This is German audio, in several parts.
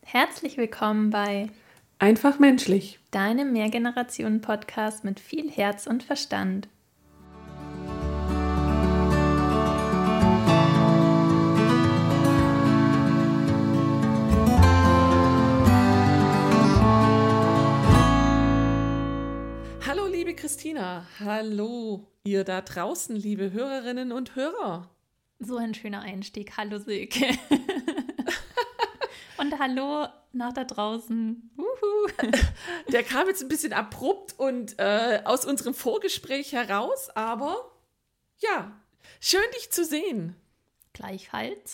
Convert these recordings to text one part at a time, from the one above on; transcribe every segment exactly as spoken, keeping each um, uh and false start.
Herzlich willkommen bei Einfach menschlich. deinem Mehrgenerationen-Podcast mit viel Herz und Verstand. Hallo liebe Christina, hallo ihr da draußen, liebe Hörerinnen und Hörer. So ein schöner Einstieg. Hallo Silke. Und hallo nach da draußen. Uhu. Der kam jetzt ein bisschen abrupt und äh, aus unserem Vorgespräch heraus, aber ja, schön dich zu sehen. Gleichfalls.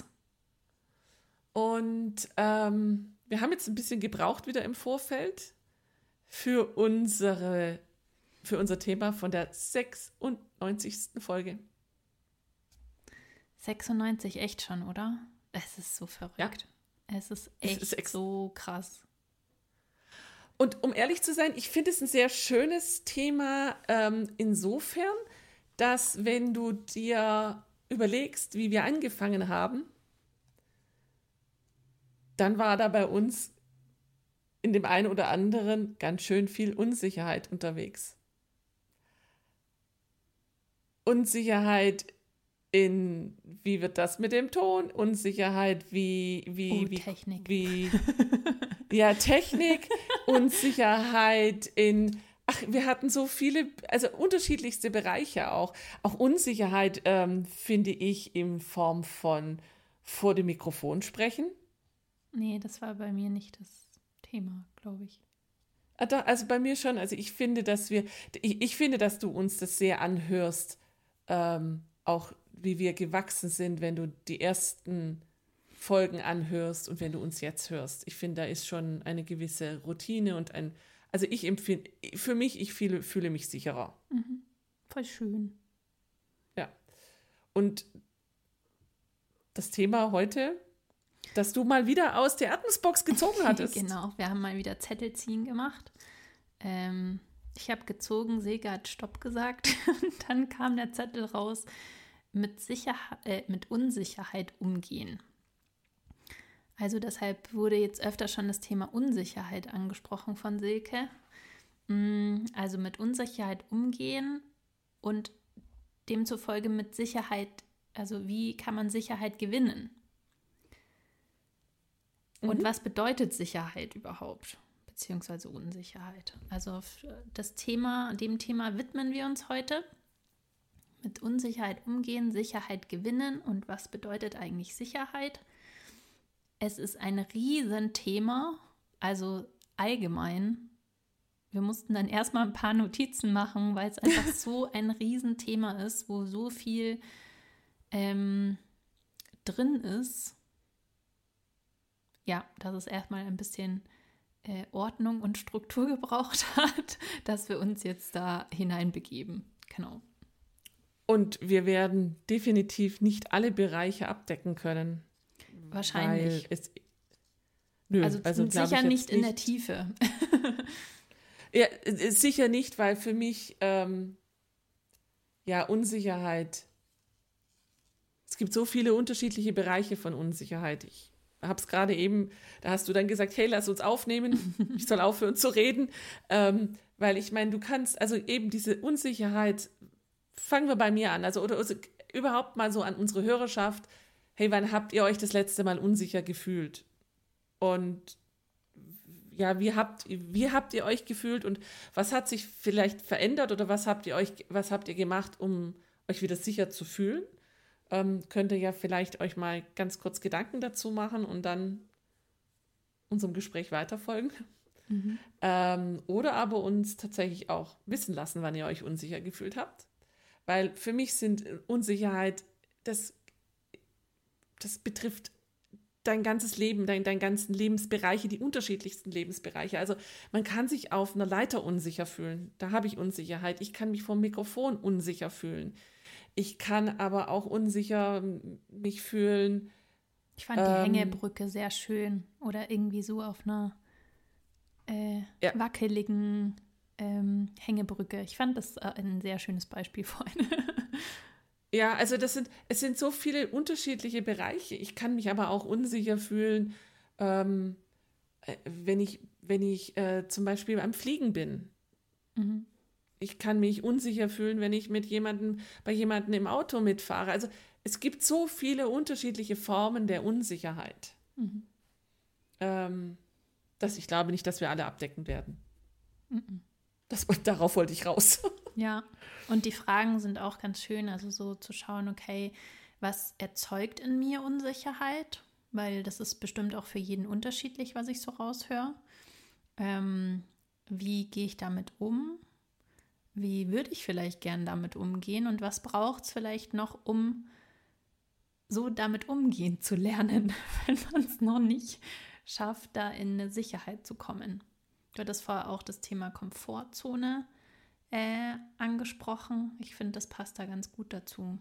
Und ähm, wir haben jetzt ein bisschen gebraucht wieder im Vorfeld für unsere, für unser Thema von der sechsundneunzigsten Folge. sechsundneunzig, echt schon, oder? Es ist so verrückt. Ja. Es ist Es echt ist ex- so krass. Und um ehrlich zu sein, ich finde es ein sehr schönes Thema ähm, insofern, dass wenn du dir überlegst, wie wir angefangen haben, dann war da bei uns in dem einen oder anderen ganz schön viel Unsicherheit unterwegs. Unsicherheit in, wie wird das mit dem Ton? Unsicherheit, wie, wie, Oh, wie, Technik. wie, ja, Technik, Unsicherheit in, ach, wir hatten so viele, also unterschiedlichste Bereiche auch. Auch Unsicherheit, ähm, finde ich, in Form von vor dem Mikrofon sprechen. Nee, das war bei mir nicht das Thema, glaube ich. Ah, doch, also bei mir schon, also ich finde, dass wir, ich, ich finde, dass du uns das sehr anhörst, ähm, auch wie wir gewachsen sind, wenn du die ersten Folgen anhörst und wenn du uns jetzt hörst. Ich finde, da ist schon eine gewisse Routine und ein, also ich empfinde, für mich, ich fühle, fühle mich sicherer. Mhm. Voll schön. Ja. Und das Thema heute, dass du mal wieder aus der Erdnussbox gezogen hattest. Genau, wir haben mal wieder Zettel ziehen gemacht. Ähm, ich habe gezogen, Silke hat Stopp gesagt. Und dann kam der Zettel raus, mit, Sicherheit, äh, mit Unsicherheit umgehen. Also deshalb wurde jetzt öfter schon das Thema Unsicherheit angesprochen von Silke. Also mit Unsicherheit umgehen und demzufolge mit Sicherheit, also wie kann man Sicherheit gewinnen? Und Mhm. was bedeutet Sicherheit überhaupt? Beziehungsweise Unsicherheit. Also das Thema, dem Thema widmen wir uns heute. Mit Unsicherheit umgehen, Sicherheit gewinnen und was bedeutet eigentlich Sicherheit? Es ist ein Riesenthema, also allgemein. Wir mussten dann erstmal ein paar Notizen machen, weil es einfach so ein Riesenthema ist, wo so viel ähm, drin ist. Ja, dass es erstmal ein bisschen äh, Ordnung und Struktur gebraucht hat, dass wir uns jetzt da hineinbegeben. Genau. Und wir werden definitiv nicht alle Bereiche abdecken können. Wahrscheinlich. Weil es, nö, also, also glaub sicher ich nicht jetzt in der Tiefe. Ja, sicher nicht, weil für mich ähm, ja Unsicherheit, es gibt so viele unterschiedliche Bereiche von Unsicherheit. Ich habe es gerade eben, da hast du dann gesagt, hey, lass uns aufnehmen, ich soll aufhören zu reden, ähm, weil ich meine, du kannst, also eben diese Unsicherheit, fangen wir bei mir an, also oder also überhaupt mal so an unsere Hörerschaft, hey, wann habt ihr euch das letzte Mal unsicher gefühlt? Und ja, wie habt, wie habt ihr euch gefühlt und was hat sich vielleicht verändert oder was habt ihr euch, was habt ihr gemacht, um euch wieder sicher zu fühlen? Ähm, könnt ihr ja vielleicht euch mal ganz kurz Gedanken dazu machen und dann unserem Gespräch weiterfolgen. Mhm. Ähm, oder aber uns tatsächlich auch wissen lassen, wann ihr euch unsicher gefühlt habt. Weil für mich sind Unsicherheit, das, das betrifft dein ganzes Leben, dein, deine ganzen Lebensbereiche, die unterschiedlichsten Lebensbereiche. Also man kann sich auf einer Leiter unsicher fühlen. Da habe ich Unsicherheit. Ich kann mich vom Mikrofon unsicher fühlen. Ich kann aber auch unsicher mich fühlen. Ich fand die ähm, Hängebrücke sehr schön. Oder irgendwie so auf einer äh, Ja. wackeligen ähm, Hängebrücke. Ich fand das äh, ein sehr schönes Beispiel vorhin. Ja, also das sind, es sind so viele unterschiedliche Bereiche. Ich kann mich aber auch unsicher fühlen, ähm, äh, wenn ich, wenn ich äh, zum Beispiel am Fliegen bin. Mhm. Ich kann mich unsicher fühlen, wenn ich mit jemandem, bei jemandem im Auto mitfahre. Also es gibt so viele unterschiedliche Formen der Unsicherheit, Mhm. ähm, dass ich glaube nicht, dass wir alle abdecken werden. Mhm. Das, darauf wollte ich raus. Ja, und die Fragen sind auch ganz schön, also so zu schauen, okay, was erzeugt in mir Unsicherheit? Weil das ist bestimmt auch für jeden unterschiedlich, was ich so raushöre. Ähm, wie gehe ich damit um? Wie würde ich vielleicht gern damit umgehen? Und was braucht es vielleicht noch, um so damit umgehen zu lernen, wenn man es noch nicht schafft, da in eine Sicherheit zu kommen? Du hattest vorher auch das Thema Komfortzone äh, angesprochen. Ich finde, das passt da ganz gut dazu.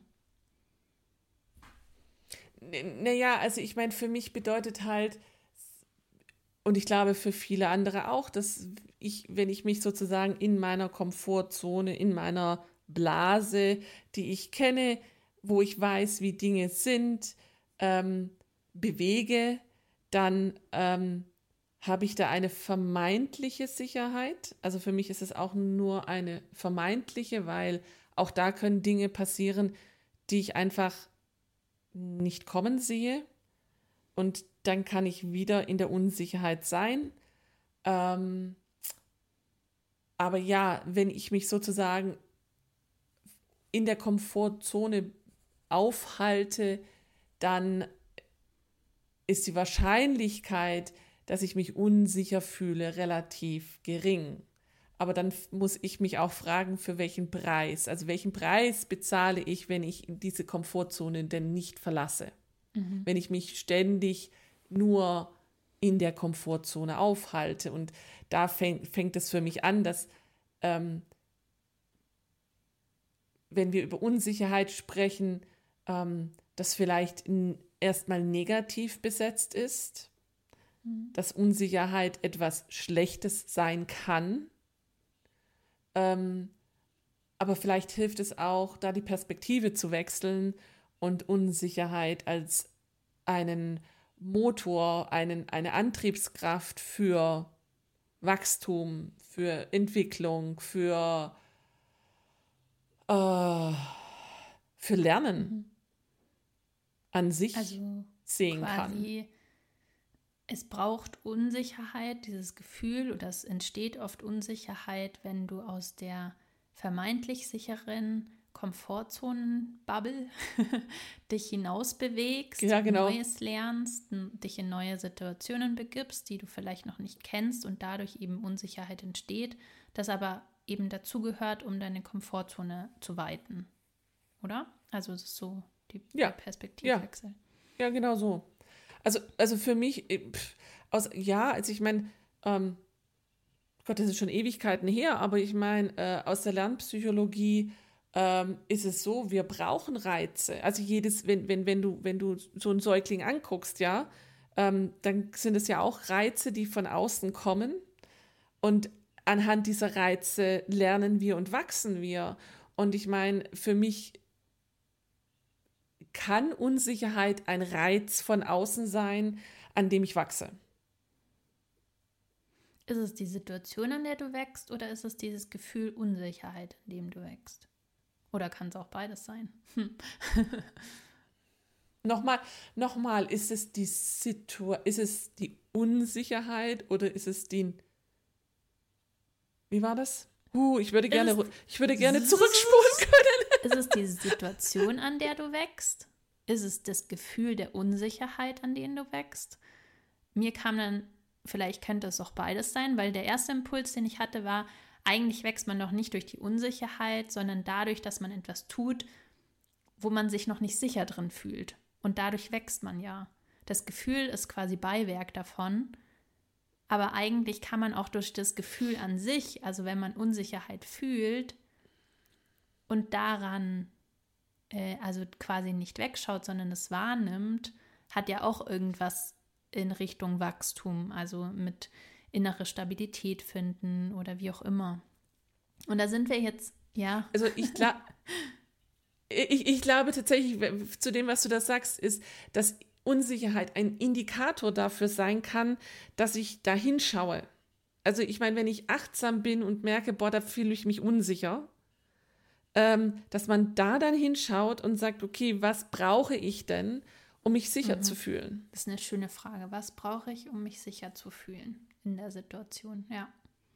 Naja, also ich meine, für mich bedeutet halt, und ich glaube für viele andere auch, dass ich, wenn ich mich sozusagen in meiner Komfortzone, in meiner Blase, die ich kenne, wo ich weiß, wie Dinge sind, ähm, bewege, dann ähm, habe ich da eine vermeintliche Sicherheit. Also für mich ist es auch nur eine vermeintliche, weil auch da können Dinge passieren, die ich einfach nicht kommen sehe. Und dann kann ich wieder in der Unsicherheit sein. Ähm, aber ja, wenn ich mich sozusagen in der Komfortzone aufhalte, dann ist die Wahrscheinlichkeit, dass ich mich unsicher fühle, relativ gering. Aber dann muss ich mich auch fragen, für welchen Preis. Also welchen Preis bezahle ich, wenn ich diese Komfortzone denn nicht verlasse? Mhm. Wenn ich mich ständig nur in der Komfortzone aufhalte. Und da fäng, fängt es für mich an, dass ähm, wenn wir über Unsicherheit sprechen, ähm, das vielleicht n- erstmal negativ besetzt ist, mhm. dass Unsicherheit etwas Schlechtes sein kann. Ähm, aber vielleicht hilft es auch, da die Perspektive zu wechseln und Unsicherheit als einen Motor, einen, eine Antriebskraft für Wachstum, für Entwicklung, für, äh, für Lernen mhm. an sich also sehen quasi, kann. Es braucht Unsicherheit, dieses Gefühl, oder es entsteht oft Unsicherheit, wenn du aus der vermeintlich sicheren Komfortzonen-Bubble dich hinaus bewegst, ja, genau. Neues lernst, dich in neue Situationen begibst, die du vielleicht noch nicht kennst und dadurch eben Unsicherheit entsteht, das aber eben dazugehört, um deine Komfortzone zu weiten. Oder? Also es ist so die, ja. der Perspektivwechsel. Ja. ja, genau so. Also, also für mich, pff, aus, ja, also ich meine, ähm, Gott, das ist schon Ewigkeiten her, aber ich meine, äh, aus der Lernpsychologie ähm, ist es so, wir brauchen Reize. Also jedes, wenn, wenn, wenn du, wenn du so einen Säugling anguckst, ja, ähm, dann sind es ja auch Reize, die von außen kommen. Und anhand dieser Reize lernen wir und wachsen wir. Und ich meine, für mich kann Unsicherheit ein Reiz von außen sein, an dem ich wachse. Ist es die Situation, an der du wächst, oder ist es dieses Gefühl Unsicherheit, in dem du wächst? Oder kann es auch beides sein? Hm. Nochmal, nochmal, ist es die Situ- ist es die Unsicherheit oder ist es die, wie war das? Uh, ich würde gerne, es, ich würde gerne zurückspulen können. Ist es die Situation, an der du wächst? Ist es das Gefühl der Unsicherheit, an dem du wächst? Mir kam dann, vielleicht könnte es auch beides sein, weil der erste Impuls, den ich hatte, war, eigentlich wächst man doch nicht durch die Unsicherheit, sondern dadurch, dass man etwas tut, wo man sich noch nicht sicher drin fühlt. Und dadurch wächst man ja. Das Gefühl ist quasi Beiwerk davon. Aber eigentlich kann man auch durch das Gefühl an sich, also wenn man Unsicherheit fühlt und daran, äh, also quasi nicht wegschaut, sondern es wahrnimmt, hat ja auch irgendwas in Richtung Wachstum, also mit innere Stabilität finden oder wie auch immer. Und da sind wir jetzt, ja. Also ich glaube, ich, ich glaube tatsächlich, zu dem, was du da sagst, ist, dass Unsicherheit ein Indikator dafür sein kann, dass ich da hinschaue. Also ich meine, wenn ich achtsam bin und merke, boah, da fühle ich mich unsicher, ähm, dass man da dann hinschaut und sagt, okay, was brauche ich denn, um mich sicher Mhm. zu fühlen? Das ist eine schöne Frage. Was brauche ich, um mich sicher zu fühlen in der Situation? Ja.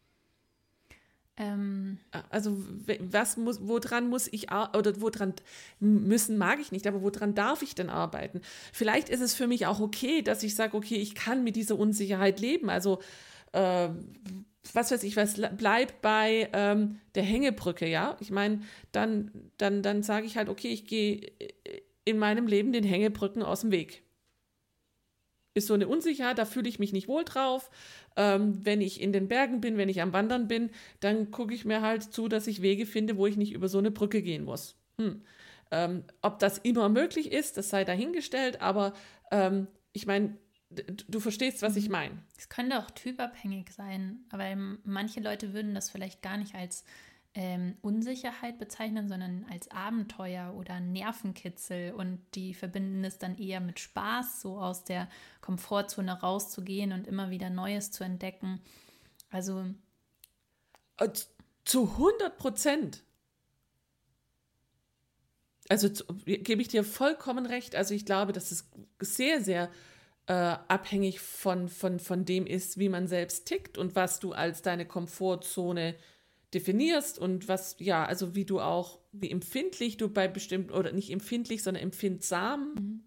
Ähm, Also w- was muss, woran muss ich, ar- oder woran müssen mag ich nicht, aber woran darf ich denn arbeiten? Vielleicht ist es für mich auch okay, dass ich sage, okay, ich kann mit dieser Unsicherheit leben. Also äh, was weiß ich, was bleib bei ähm, der Hängebrücke, ja? Ich meine, dann, dann, dann sage ich halt, okay, ich gehe in meinem Leben den Hängebrücken aus dem Weg. Ist so eine Unsicherheit, da fühle ich mich nicht wohl drauf. Ähm, wenn ich in den Bergen bin, wenn ich am Wandern bin, dann gucke ich mir halt zu, dass ich Wege finde, wo ich nicht über so eine Brücke gehen muss. Hm. Ähm, ob das immer möglich ist, das sei dahingestellt, aber ähm, ich meine, d- du verstehst, was ich meine. Es könnte auch typabhängig sein, aber manche Leute würden das vielleicht gar nicht als ähm, Unsicherheit bezeichnen, sondern als Abenteuer oder Nervenkitzel, und die verbinden es dann eher mit Spaß, so aus der Komfortzone rauszugehen und immer wieder Neues zu entdecken. Also Äh, z- Zu hundert Prozent. Also zu, gebe ich dir vollkommen recht. Also ich glaube, dass es sehr, sehr äh, abhängig von, von, von dem ist, wie man selbst tickt und was du als deine Komfortzone definierst und was, ja, also wie du auch, wie empfindlich du bei bestimmten, oder nicht empfindlich, sondern empfindsam mhm.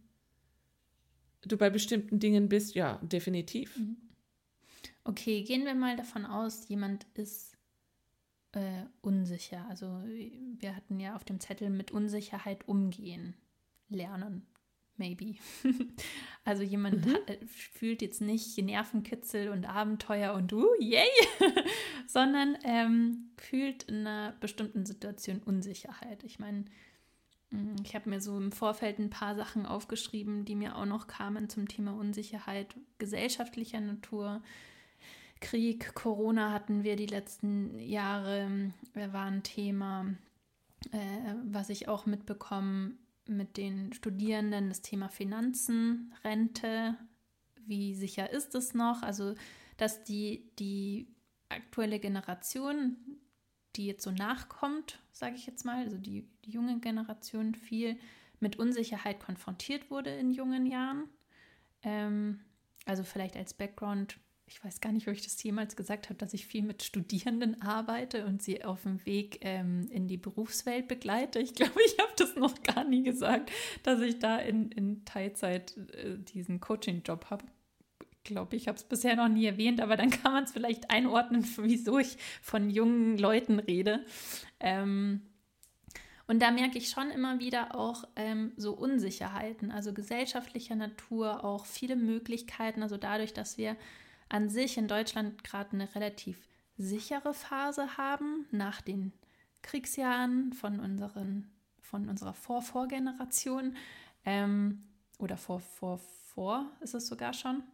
du bei bestimmten Dingen bist, ja, definitiv. Mhm. Okay, gehen wir mal davon aus, jemand ist äh, unsicher. Also wir hatten ja auf dem Zettel mit Unsicherheit umgehen, lernen, maybe. Also jemand Mhm. hat, äh, fühlt jetzt nicht Nervenkitzel und Abenteuer und uh, yay, sondern ähm, fühlt in einer bestimmten Situation Unsicherheit. Ich meine, mh, ich habe mir so im Vorfeld ein paar Sachen aufgeschrieben, die mir auch noch kamen zum Thema Unsicherheit gesellschaftlicher Natur. Krieg, Corona hatten wir die letzten Jahre, äh, war ein Thema, äh, was ich auch mitbekomme mit den Studierenden, das Thema Finanzen, Rente, wie sicher ist es noch? Also, dass die, die aktuelle Generation, die jetzt so nachkommt, sage ich jetzt mal, also die, die junge Generation viel mit Unsicherheit konfrontiert wurde in jungen Jahren. Ähm, also vielleicht als Background, ich weiß gar nicht, ob ich das jemals gesagt habe, dass ich viel mit Studierenden arbeite und sie auf dem Weg ähm, in die Berufswelt begleite. Ich glaube, ich habe das noch gar nie gesagt, dass ich da in, in Teilzeit äh, diesen Coaching-Job habe. Ich glaube, ich habe es bisher noch nie erwähnt, aber dann kann man es vielleicht einordnen, wieso ich von jungen Leuten rede. Ähm, und da merke ich schon immer wieder auch ähm, so Unsicherheiten, also gesellschaftlicher Natur, auch viele Möglichkeiten, also dadurch, dass wir an sich in Deutschland gerade eine relativ sichere Phase haben, nach den Kriegsjahren von, unseren, von unserer Vor-Vorgeneration ähm, oder vor-vor-vor ist es sogar schon,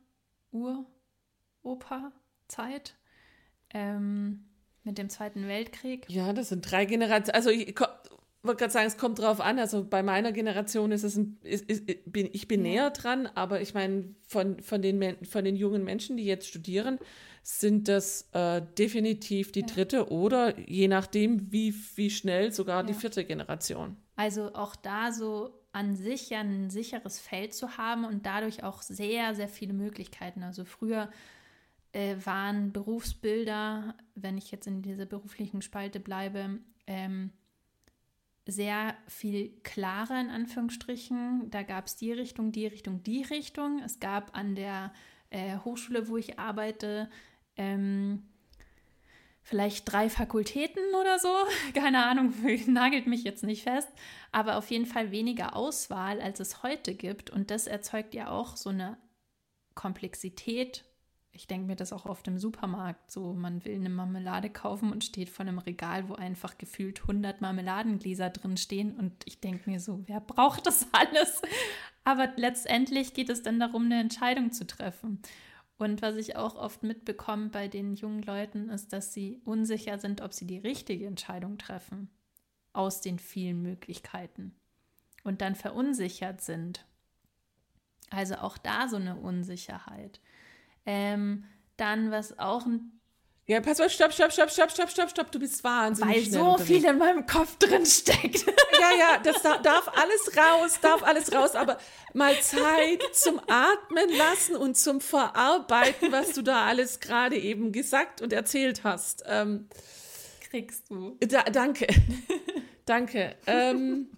Ur-Opa-Zeit ähm, mit dem Zweiten Weltkrieg. Ja, das sind drei Generationen. Also ich ko- wollte gerade sagen, es kommt drauf an. Also bei meiner Generation ist es ein, ist, ist, bin, ich bin Ja. näher dran, aber ich meine, von, von, den, Men- von den jungen Menschen, die jetzt studieren, sind das äh, definitiv die Ja. dritte oder je nachdem, wie, wie schnell sogar die Ja. vierte Generation. Also auch da so an sich ja ein sicheres Feld zu haben und dadurch auch sehr, sehr viele Möglichkeiten. Also früher äh, waren Berufsbilder, wenn ich jetzt in dieser beruflichen Spalte bleibe, ähm, sehr viel klarer in Anführungsstrichen. Da gab es die Richtung, die Richtung, die Richtung. Es gab an der äh, Hochschule, wo ich arbeite, ähm, vielleicht drei Fakultäten oder so. Keine Ahnung, nagelt mich jetzt nicht fest. Aber auf jeden Fall weniger Auswahl, als es heute gibt. Und das erzeugt ja auch so eine Komplexität. Ich denke mir das auch oft im Supermarkt. So, man will eine Marmelade kaufen und steht vor einem Regal, wo einfach gefühlt hundert Marmeladengläser drin stehen. Und ich denke mir so, wer braucht das alles? Aber letztendlich geht es dann darum, eine Entscheidung zu treffen. Und was ich auch oft mitbekomme bei den jungen Leuten, ist, dass sie unsicher sind, ob sie die richtige Entscheidung treffen aus den vielen Möglichkeiten und dann verunsichert sind. Also auch da so eine Unsicherheit. Ähm, dann, was auch ein Ja, pass mal, stopp, stopp, stopp, stopp, stopp, stopp, stopp, du bist wahnsinnig weil schnell so unterwegs. viel in meinem Kopf drin steckt. Ja, ja, das da, darf alles raus, darf alles raus, aber mal Zeit zum Atmen lassen und zum Verarbeiten, was du da alles gerade eben gesagt und erzählt hast. Ähm, Kriegst du. da, danke, danke. Ähm,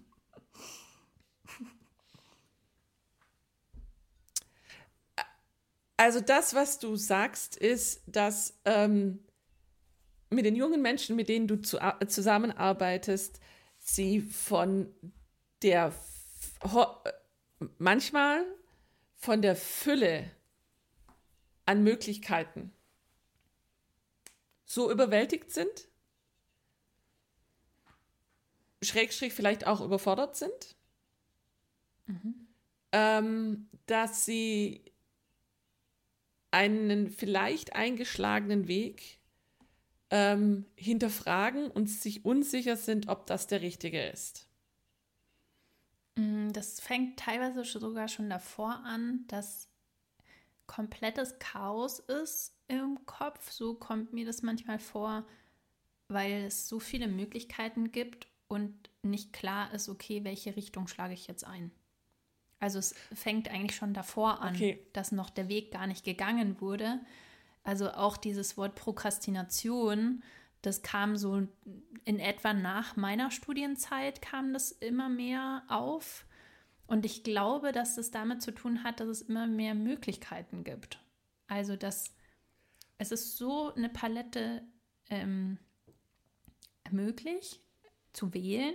also das, was du sagst, ist, dass ähm, mit den jungen Menschen, mit denen du zu, zusammenarbeitest, sie von der, manchmal von der Fülle an Möglichkeiten so überwältigt sind, Schrägstrich vielleicht auch überfordert sind, mhm. ähm, dass sie einen vielleicht eingeschlagenen Weg ähm, hinterfragen und sich unsicher sind, ob das der richtige ist. Das fängt teilweise sogar schon davor an, dass komplettes Chaos ist im Kopf. So kommt mir das manchmal vor, weil es so viele Möglichkeiten gibt und nicht klar ist, okay, welche Richtung schlage ich jetzt ein. Also es fängt eigentlich schon davor an, okay. dass noch der Weg gar nicht gegangen wurde. Also auch dieses Wort Prokrastination, das kam so in etwa nach meiner Studienzeit, kam das immer mehr auf. Und ich glaube, dass das damit zu tun hat, dass es immer mehr Möglichkeiten gibt. Also dass es ist so eine Palette ähm, möglich zu wählen,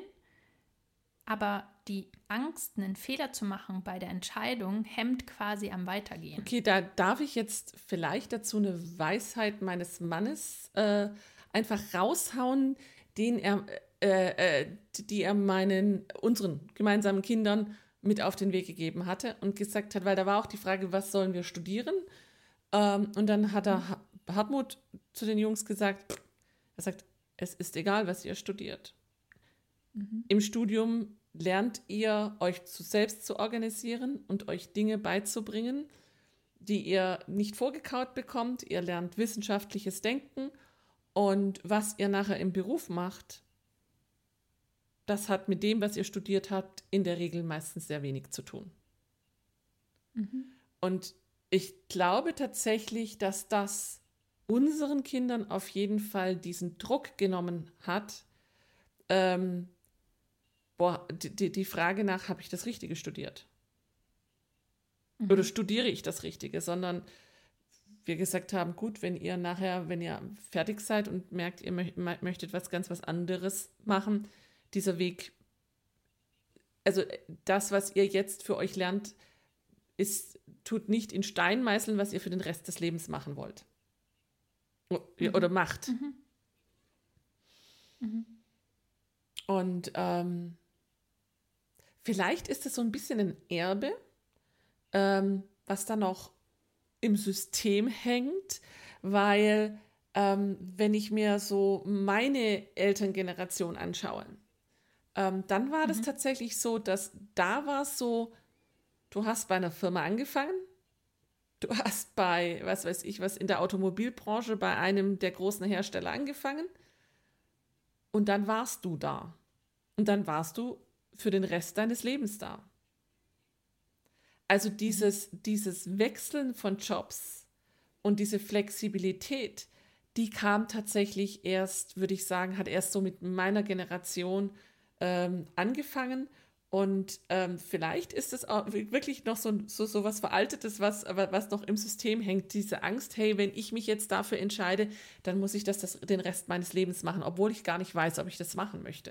aber die Angst, einen Fehler zu machen bei der Entscheidung, hemmt quasi am Weitergehen. Okay, da darf ich jetzt vielleicht dazu eine Weisheit meines Mannes äh, einfach raushauen, den er, äh, äh, die er meinen, unseren gemeinsamen Kindern mit auf den Weg gegeben hatte und gesagt hat, weil da war auch die Frage, was sollen wir studieren? Ähm, und dann hat er mhm. Hartmut zu den Jungs gesagt, er sagt, es ist egal, was ihr studiert. Mhm. Im Studium lernt ihr, euch zu selbst zu organisieren und euch Dinge beizubringen, die ihr nicht vorgekaut bekommt. Ihr lernt wissenschaftliches Denken und was ihr nachher im Beruf macht, das hat mit dem, was ihr studiert habt, in der Regel meistens sehr wenig zu tun. Mhm. Und ich glaube tatsächlich, dass das unseren Kindern auf jeden Fall diesen Druck genommen hat, ähm, boah, die, die Frage nach, habe ich das Richtige studiert? Mhm. Oder studiere ich das Richtige? Sondern wir gesagt haben, gut, wenn ihr nachher, wenn ihr fertig seid und merkt, ihr mö- möchtet was ganz was anderes machen, dieser Weg, also das, was ihr jetzt für euch lernt, ist, tut nicht in Stein meißeln, was ihr für den Rest des Lebens machen wollt. Mhm. Oder macht. Mhm. Mhm. Und ähm, vielleicht ist es so ein bisschen ein Erbe, ähm, was da noch im System hängt, weil ähm, wenn ich mir so meine Elterngeneration anschaue, ähm, dann war mhm. das tatsächlich so, dass da war es so, du hast bei einer Firma angefangen, du hast bei, was weiß ich, was in der Automobilbranche bei einem der großen Hersteller angefangen und dann warst du da. Und dann warst du für den Rest deines Lebens da. Also dieses, mhm. dieses Wechseln von Jobs und diese Flexibilität, die kam tatsächlich erst, würde ich sagen, hat erst so mit meiner Generation ähm, angefangen. Und ähm, vielleicht ist es auch wirklich noch so, so, so was Veraltetes, was, was noch im System hängt. Diese Angst, hey, wenn ich mich jetzt dafür entscheide, dann muss ich das, das den Rest meines Lebens machen, obwohl ich gar nicht weiß, ob ich das machen möchte.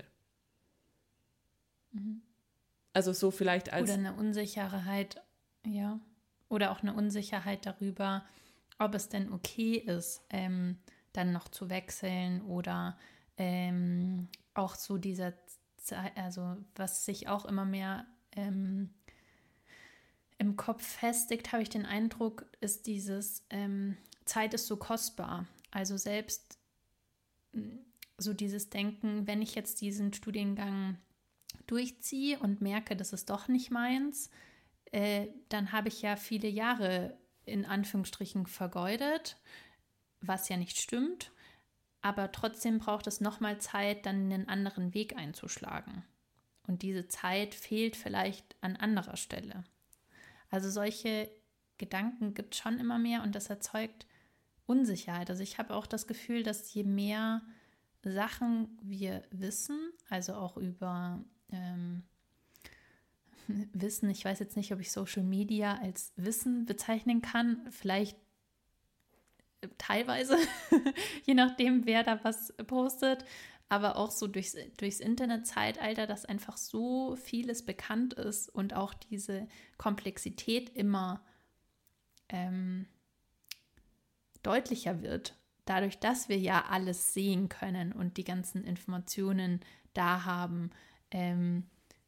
Mhm. Also so vielleicht als... Oder eine Unsicherheit, ja. Oder auch eine Unsicherheit darüber, ob es denn okay ist, ähm, dann noch zu wechseln oder ähm, auch so dieser Zeit, also was sich auch immer mehr ähm, im Kopf festigt, habe ich den Eindruck, ist dieses ähm, Zeit ist so kostbar. Also selbst so dieses Denken, wenn ich jetzt diesen Studiengang durchziehe und merke, das ist doch nicht meins, äh, dann habe ich ja viele Jahre in Anführungsstrichen vergeudet, was ja nicht stimmt. Aber trotzdem braucht es nochmal Zeit, dann einen anderen Weg einzuschlagen. Und diese Zeit fehlt vielleicht an anderer Stelle. Also solche Gedanken gibt es schon immer mehr und das erzeugt Unsicherheit. Also ich habe auch das Gefühl, dass je mehr Sachen wir wissen, also auch über ähm, Wissen, ich weiß jetzt nicht, ob ich Social Media als Wissen bezeichnen kann, vielleicht teilweise, je nachdem, wer da was postet, aber auch so durchs, durchs Internetzeitalter, dass einfach so vieles bekannt ist und auch diese Komplexität immer ähm, deutlicher wird, dadurch, dass wir ja alles sehen können und die ganzen Informationen da haben. Ähm,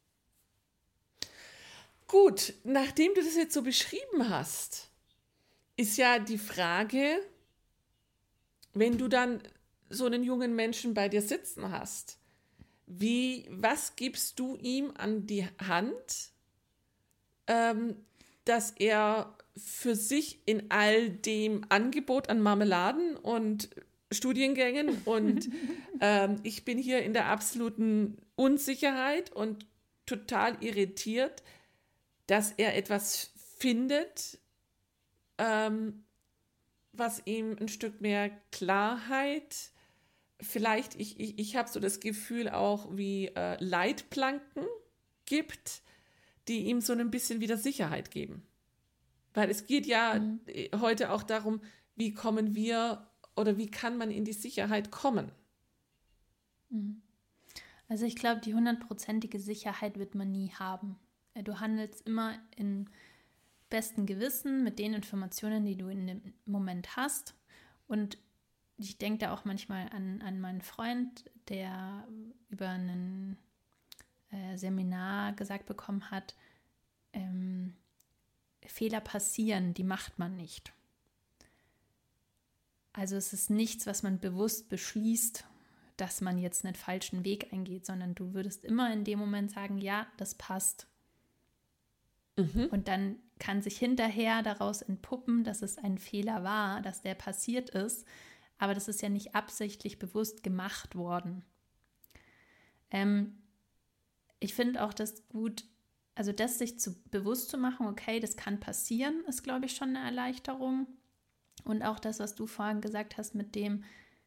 Gut, nachdem du das jetzt so beschrieben hast, ist ja die Frage, wenn du dann so einen jungen Menschen bei dir sitzen hast, wie, was gibst du ihm an die Hand, ähm, dass er für sich in all dem Angebot an Marmeladen und Studiengängen und ähm, ich bin hier in der absoluten Unsicherheit und total irritiert, dass er etwas findet, ähm, was ihm ein Stück mehr Klarheit, vielleicht, ich, ich, ich habe so das Gefühl auch wie äh, Leitplanken gibt, die ihm so ein bisschen wieder Sicherheit geben. Weil es geht ja mhm. heute auch darum, wie kommen wir oder wie kann man in die Sicherheit kommen. Also ich glaube, die hundertprozentige Sicherheit wird man nie haben. Du handelst immer in besten Gewissen mit den Informationen, die du in dem Moment hast. Und ich denke da auch manchmal an, an meinen Freund, der über ein äh, Seminar gesagt bekommen hat, ähm, Fehler passieren, die macht man nicht. Also es ist nichts, was man bewusst beschließt, dass man jetzt einen falschen Weg eingeht, sondern du würdest immer in dem Moment sagen, ja, das passt. Mhm. Und dann kann sich hinterher daraus entpuppen, dass es ein Fehler war, dass der passiert ist, aber das ist ja nicht absichtlich bewusst gemacht worden. Ähm, ich finde auch das gut, also das sich zu, bewusst zu machen, okay, das kann passieren, ist, glaube ich, schon eine Erleichterung. Und auch das, was du vorhin gesagt hast mit dem,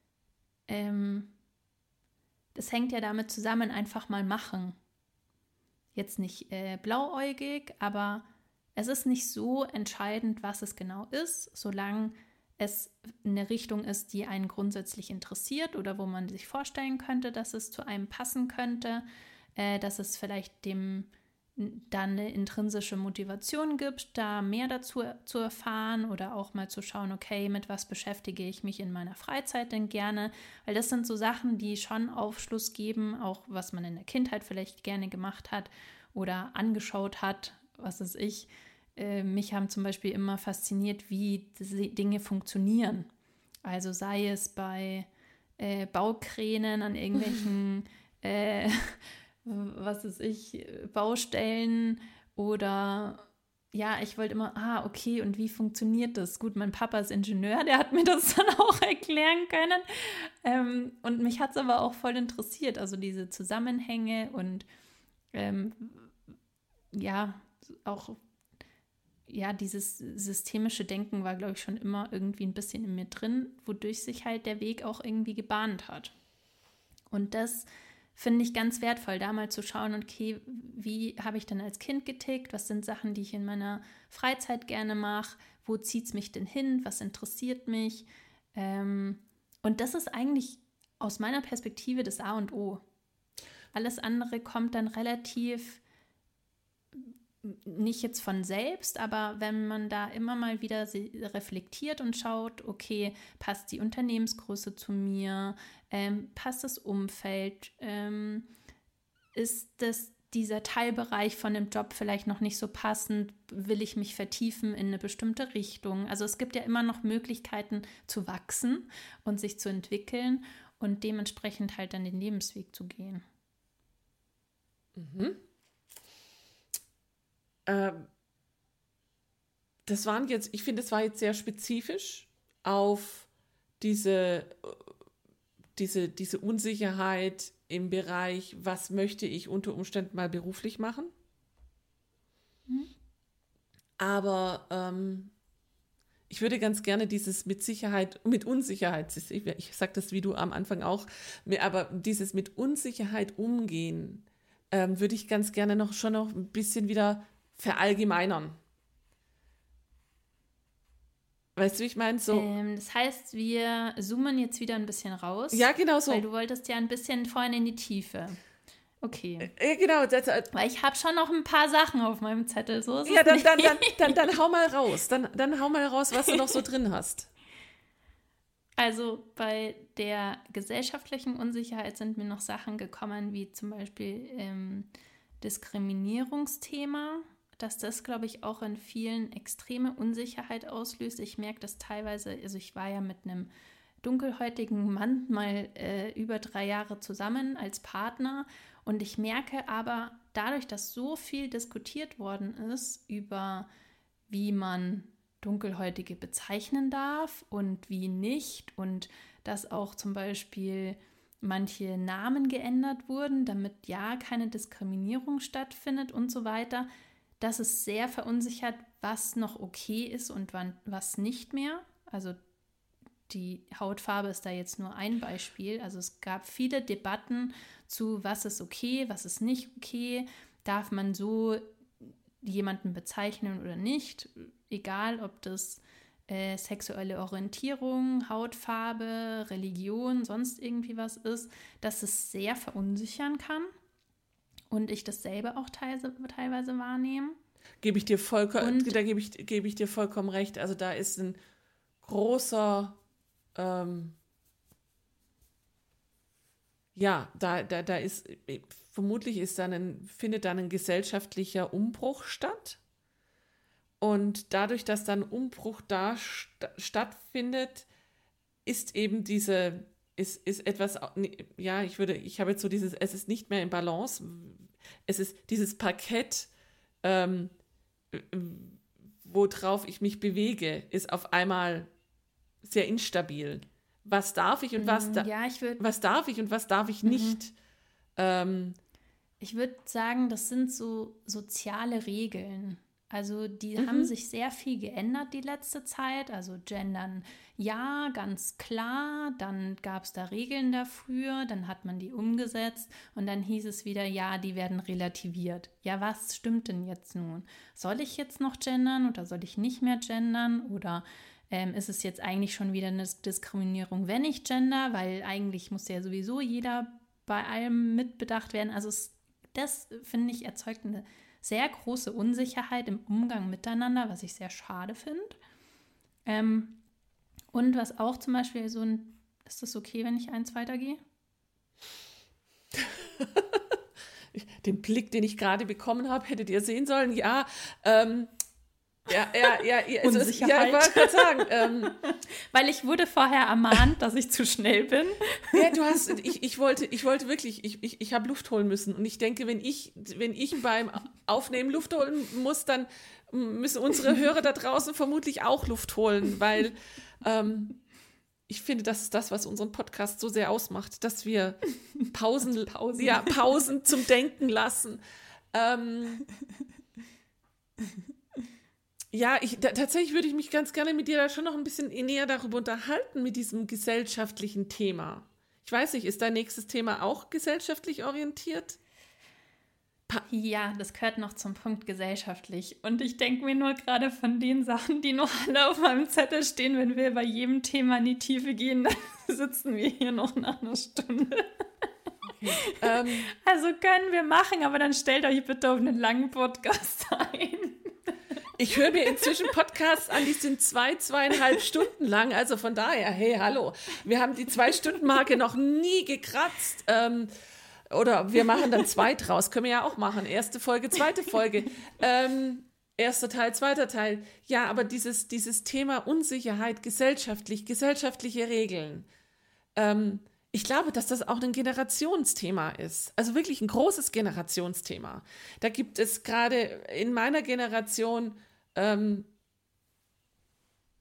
ähm, das hängt ja damit zusammen, einfach mal machen. Jetzt nicht äh, blauäugig, aber es ist nicht so entscheidend, was es genau ist, solange es eine Richtung ist, die einen grundsätzlich interessiert oder wo man sich vorstellen könnte, dass es zu einem passen könnte, äh, dass es vielleicht dem dann eine intrinsische Motivation gibt, da mehr dazu zu erfahren oder auch mal zu schauen, okay, mit was beschäftige ich mich in meiner Freizeit denn gerne, weil das sind so Sachen, die schon Aufschluss geben, auch was man in der Kindheit vielleicht gerne gemacht hat oder angeschaut hat, was weiß ich. Äh, mich haben zum Beispiel immer fasziniert, wie diese Dinge funktionieren. Also sei es bei äh, Baukränen an irgendwelchen äh, was weiß ich, Baustellen oder ja, ich wollte immer, ah, okay, und wie funktioniert das? Gut, mein Papa ist Ingenieur, der hat mir das dann auch erklären können ähm, und mich hat es aber auch voll interessiert, also diese Zusammenhänge und ähm, ja, auch ja, dieses systemische Denken war, glaube ich, schon immer irgendwie ein bisschen in mir drin, wodurch sich halt der Weg auch irgendwie gebahnt hat. Und das finde ich ganz wertvoll, da mal zu schauen, okay, wie habe ich denn als Kind getickt? Was sind Sachen, die ich in meiner Freizeit gerne mache? Wo zieht es mich denn hin? Was interessiert mich? Ähm, und das ist eigentlich aus meiner Perspektive das A und O. Alles andere kommt dann relativ, nicht jetzt von selbst, aber wenn man da immer mal wieder reflektiert und schaut, okay, passt die Unternehmensgröße zu mir, ähm, passt das Umfeld, ähm, ist das dieser Teilbereich von dem Job vielleicht noch nicht so passend, will ich mich vertiefen in eine bestimmte Richtung. Also es gibt ja immer noch Möglichkeiten zu wachsen und sich zu entwickeln und dementsprechend halt dann den Lebensweg zu gehen. Mhm. Ähm, das waren jetzt, ich finde, das war jetzt sehr spezifisch auf diese, diese, diese Unsicherheit im Bereich, was möchte ich unter Umständen mal beruflich machen. Mhm. Aber ähm, ich würde ganz gerne dieses mit Sicherheit, mit Unsicherheit, ich, ich sage das wie du am Anfang auch, aber dieses mit Unsicherheit umgehen, ähm, würde ich ganz gerne noch schon noch ein bisschen wieder verallgemeinern. Weißt du, wie ich meine? So. Ähm, das heißt, wir zoomen jetzt wieder ein bisschen raus. Ja, genau so. Weil du wolltest ja ein bisschen vorhin in die Tiefe. Okay. Ja, genau. Das, äh, weil ich habe schon noch ein paar Sachen auf meinem Zettel. So ist ja, es dann, nicht. Dann, dann, dann, dann hau mal raus. Dann, dann hau mal raus, was du noch so drin hast. Also bei der gesellschaftlichen Unsicherheit sind mir noch Sachen gekommen, wie zum Beispiel ähm, Diskriminierungsthema, dass das, glaube ich, auch in vielen extreme Unsicherheit auslöst. Ich merke das teilweise, also ich war ja mit einem dunkelhäutigen Mann mal äh, über drei Jahre zusammen als Partner und ich merke aber, dadurch, dass so viel diskutiert worden ist über, wie man Dunkelhäutige bezeichnen darf und wie nicht und dass auch zum Beispiel manche Namen geändert wurden, damit ja keine Diskriminierung stattfindet und so weiter, dass es sehr verunsichert, was noch okay ist und wann, was nicht mehr. Also die Hautfarbe ist da jetzt nur ein Beispiel. Also es gab viele Debatten zu, was ist okay, was ist nicht okay, darf man so jemanden bezeichnen oder nicht, egal ob das äh, sexuelle Orientierung, Hautfarbe, Religion, sonst irgendwie was ist, dass es sehr verunsichern kann. Und ich das selber auch teilweise, teilweise wahrnehme. Gebe ich dir vollkommen, da gebe ich, gebe ich dir vollkommen recht. Also da ist ein großer, ähm, ja, da, da, da ist, vermutlich ist dann ein, findet dann ein gesellschaftlicher Umbruch statt. Und dadurch, dass dann Umbruch da st- stattfindet, ist eben diese Ist, ist etwas, ja, ich würde, ich habe jetzt so dieses, es ist nicht mehr in Balance, es ist dieses Parkett, ähm, worauf ich mich bewege, ist auf einmal sehr instabil. Was darf ich und was, da, ja, ich würd, was darf ich und was darf ich nicht? Mhm. Ähm, ich würde sagen, das sind so soziale Regeln. Also die mhm. haben sich sehr viel geändert die letzte Zeit. Also Gendern, ja, ganz klar. Dann gab es da Regeln dafür. Dann hat man die umgesetzt. Und dann hieß es wieder, ja, die werden relativiert. Ja, was stimmt denn jetzt nun? Soll ich jetzt noch gendern oder soll ich nicht mehr gendern? Oder ähm, ist es jetzt eigentlich schon wieder eine Diskriminierung, wenn ich gender? Weil eigentlich muss ja sowieso jeder bei allem mitbedacht werden. Also es, das, finde ich, erzeugt eine sehr große Unsicherheit im Umgang miteinander, was ich sehr schade finde. Ähm, und was auch zum Beispiel so ein, ist das okay, wenn ich eins weitergehe? Den Blick, den ich gerade bekommen habe, hättet ihr sehen sollen. Ja, ähm, ja, ja, ja, ja, also Unsicherheit. Ja, ich wollte gerade sagen. Ähm, Weil ich wurde vorher ermahnt, dass ich zu schnell bin. Ja, du hast, ich, ich wollte, ich wollte wirklich, ich, ich, ich habe Luft holen müssen. Und ich denke, wenn ich, wenn ich beim Aufnehmen Luft holen muss, dann müssen unsere Hörer da draußen vermutlich auch Luft holen, weil ähm, ich finde, das ist das, was unseren Podcast so sehr ausmacht, dass wir Pausen, Pausen. Ja, Pausen zum Denken lassen. Ähm, Ja, ich, da, tatsächlich würde ich mich ganz gerne mit dir da schon noch ein bisschen näher darüber unterhalten, mit diesem gesellschaftlichen Thema. Ich weiß nicht, ist dein nächstes Thema auch gesellschaftlich orientiert? Pa- ja, das gehört noch zum Punkt gesellschaftlich. Und ich denke mir nur gerade von den Sachen, die noch alle auf meinem Zettel stehen, wenn wir bei jedem Thema in die Tiefe gehen, dann sitzen wir hier noch nach einer Stunde. Okay. ähm, also können wir machen, aber dann stellt euch bitte auf einen langen Podcast ein. Ich höre mir inzwischen Podcasts an, die sind zwei, zweieinhalb Stunden lang. Also von daher, hey, hallo. Wir haben die Zwei-Stunden-Marke noch nie gekratzt. Ähm, oder wir machen dann zwei draus. Können wir ja auch machen. Erste Folge, zweite Folge. Ähm, erster Teil, zweiter Teil. Ja, aber dieses, dieses Thema Unsicherheit, gesellschaftlich, gesellschaftliche Regeln. Ähm, ich glaube, dass das auch ein Generationsthema ist. Also wirklich ein großes Generationsthema. Da gibt es gerade in meiner Generation Ähm,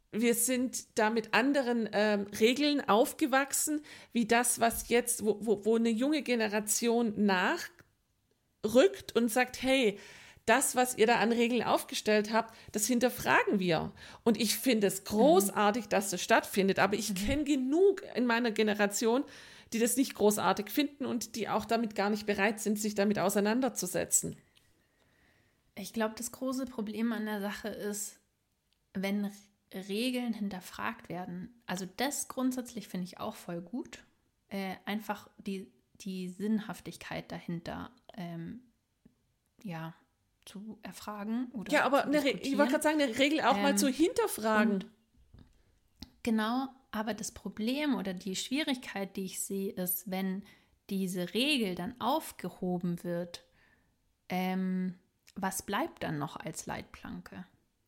wir sind da mit anderen ähm, Regeln aufgewachsen, wie das, was jetzt, wo, wo, wo eine junge Generation nachrückt und sagt, hey, das, was ihr da an Regeln aufgestellt habt, das hinterfragen wir. Und ich finde es großartig, mhm. dass das stattfindet, aber ich mhm. kenne genug in meiner Generation, die das nicht großartig finden und die auch damit gar nicht bereit sind, sich damit auseinanderzusetzen. Ich glaube, das große Problem an der Sache ist, wenn Regeln hinterfragt werden. Also das grundsätzlich finde ich auch voll gut. Äh, einfach die, die Sinnhaftigkeit dahinter ähm, ja, zu erfragen. Oder ja, aber eine Re- ich wollte gerade sagen, eine Regel auch ähm, mal zu hinterfragen. Genau, aber das Problem oder die Schwierigkeit, die ich sehe, ist, wenn diese Regel dann aufgehoben wird, ähm, was bleibt dann noch als Leitplanke?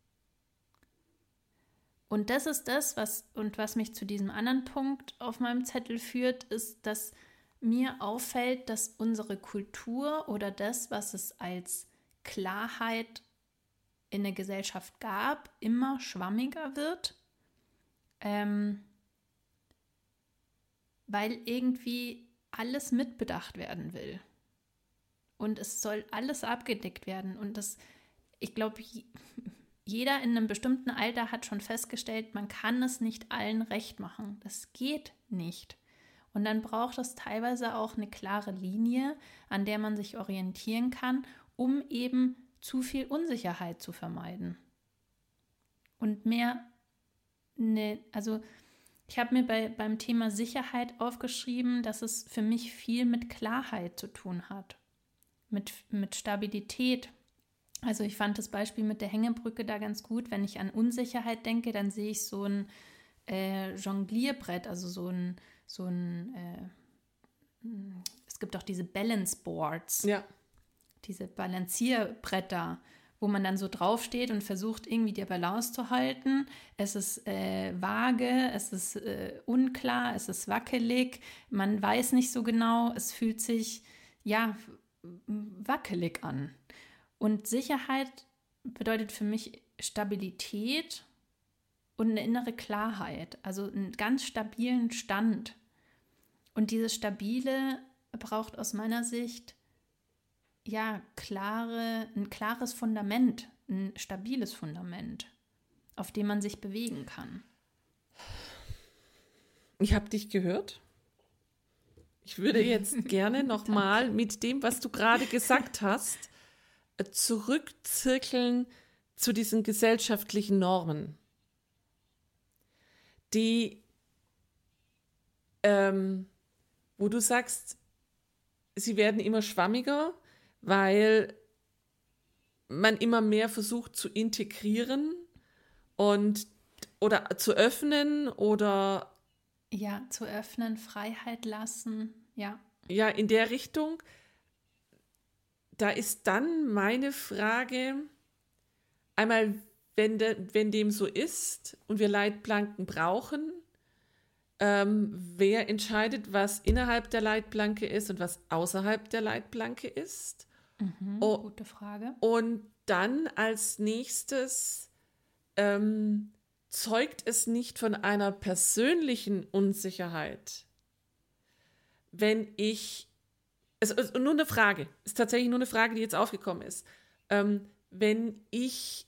Und das ist das, was und was mich zu diesem anderen Punkt auf meinem Zettel führt, ist, dass mir auffällt, dass unsere Kultur oder das, was es als Klarheit in der Gesellschaft gab, immer schwammiger wird, ähm, weil irgendwie alles mitbedacht werden will. Und es soll alles abgedeckt werden. Und das, ich glaube, jeder in einem bestimmten Alter hat schon festgestellt, man kann es nicht allen recht machen. Das geht nicht. Und dann braucht es teilweise auch eine klare Linie, an der man sich orientieren kann, um eben zu viel Unsicherheit zu vermeiden. Und mehr, ne, also ich habe mir bei, beim Thema Sicherheit aufgeschrieben, dass es für mich viel mit Klarheit zu tun hat, mit, mit Stabilität. Also ich fand das Beispiel mit der Hängebrücke da ganz gut. Wenn ich an Unsicherheit denke, dann sehe ich so ein äh, Jonglierbrett, also so ein, so ein äh, es gibt auch diese Balance Boards, ja. diese Balancierbretter, wo man dann so draufsteht und versucht, irgendwie die Balance zu halten. Es ist äh, vage, es ist äh, unklar, es ist wackelig, man weiß nicht so genau, es fühlt sich, ja, wackelig an. Und Sicherheit bedeutet für mich Stabilität und eine innere Klarheit, also einen ganz stabilen Stand. Und dieses Stabile braucht aus meiner Sicht ja klare, ein klares Fundament, ein stabiles Fundament, auf dem man sich bewegen kann. Ich habe dich gehört. Ich würde jetzt gerne nochmal mit dem, was du gerade gesagt hast, zurückzirkeln zu diesen gesellschaftlichen Normen, die, ähm, wo du sagst, sie werden immer schwammiger, weil man immer mehr versucht zu integrieren und oder zu öffnen oder ja, zu öffnen, Freiheit lassen, ja. Ja, in der Richtung. Da ist dann meine Frage, einmal, wenn, de, wenn dem so ist und wir Leitplanken brauchen, ähm, wer entscheidet, was innerhalb der Leitplanke ist und was außerhalb der Leitplanke ist? Mhm, oh, gute Frage. Und dann als nächstes, ähm, zeugt es nicht von einer persönlichen Unsicherheit, wenn ich Es ist nur eine Frage, ist tatsächlich nur eine Frage, die jetzt aufgekommen ist. Ähm, wenn ich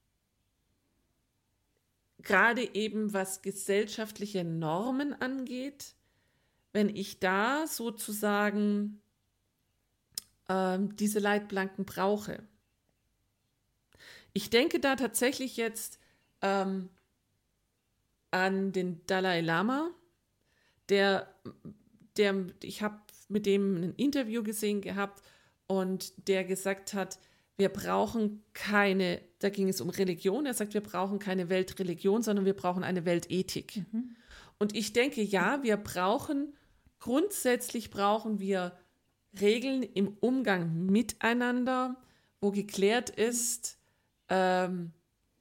gerade eben, was gesellschaftliche Normen angeht, wenn ich da sozusagen ähm, diese Leitplanken brauche. Ich denke da tatsächlich jetzt ähm, an den Dalai Lama, der, der ich habe mit dem ein Interview gesehen gehabt und der gesagt hat, wir brauchen keine, da ging es um Religion, er sagt, wir brauchen keine Weltreligion, sondern wir brauchen eine Weltethik. Mhm. Und ich denke, ja, wir brauchen, grundsätzlich brauchen wir Regeln im Umgang miteinander, wo geklärt ist, ähm,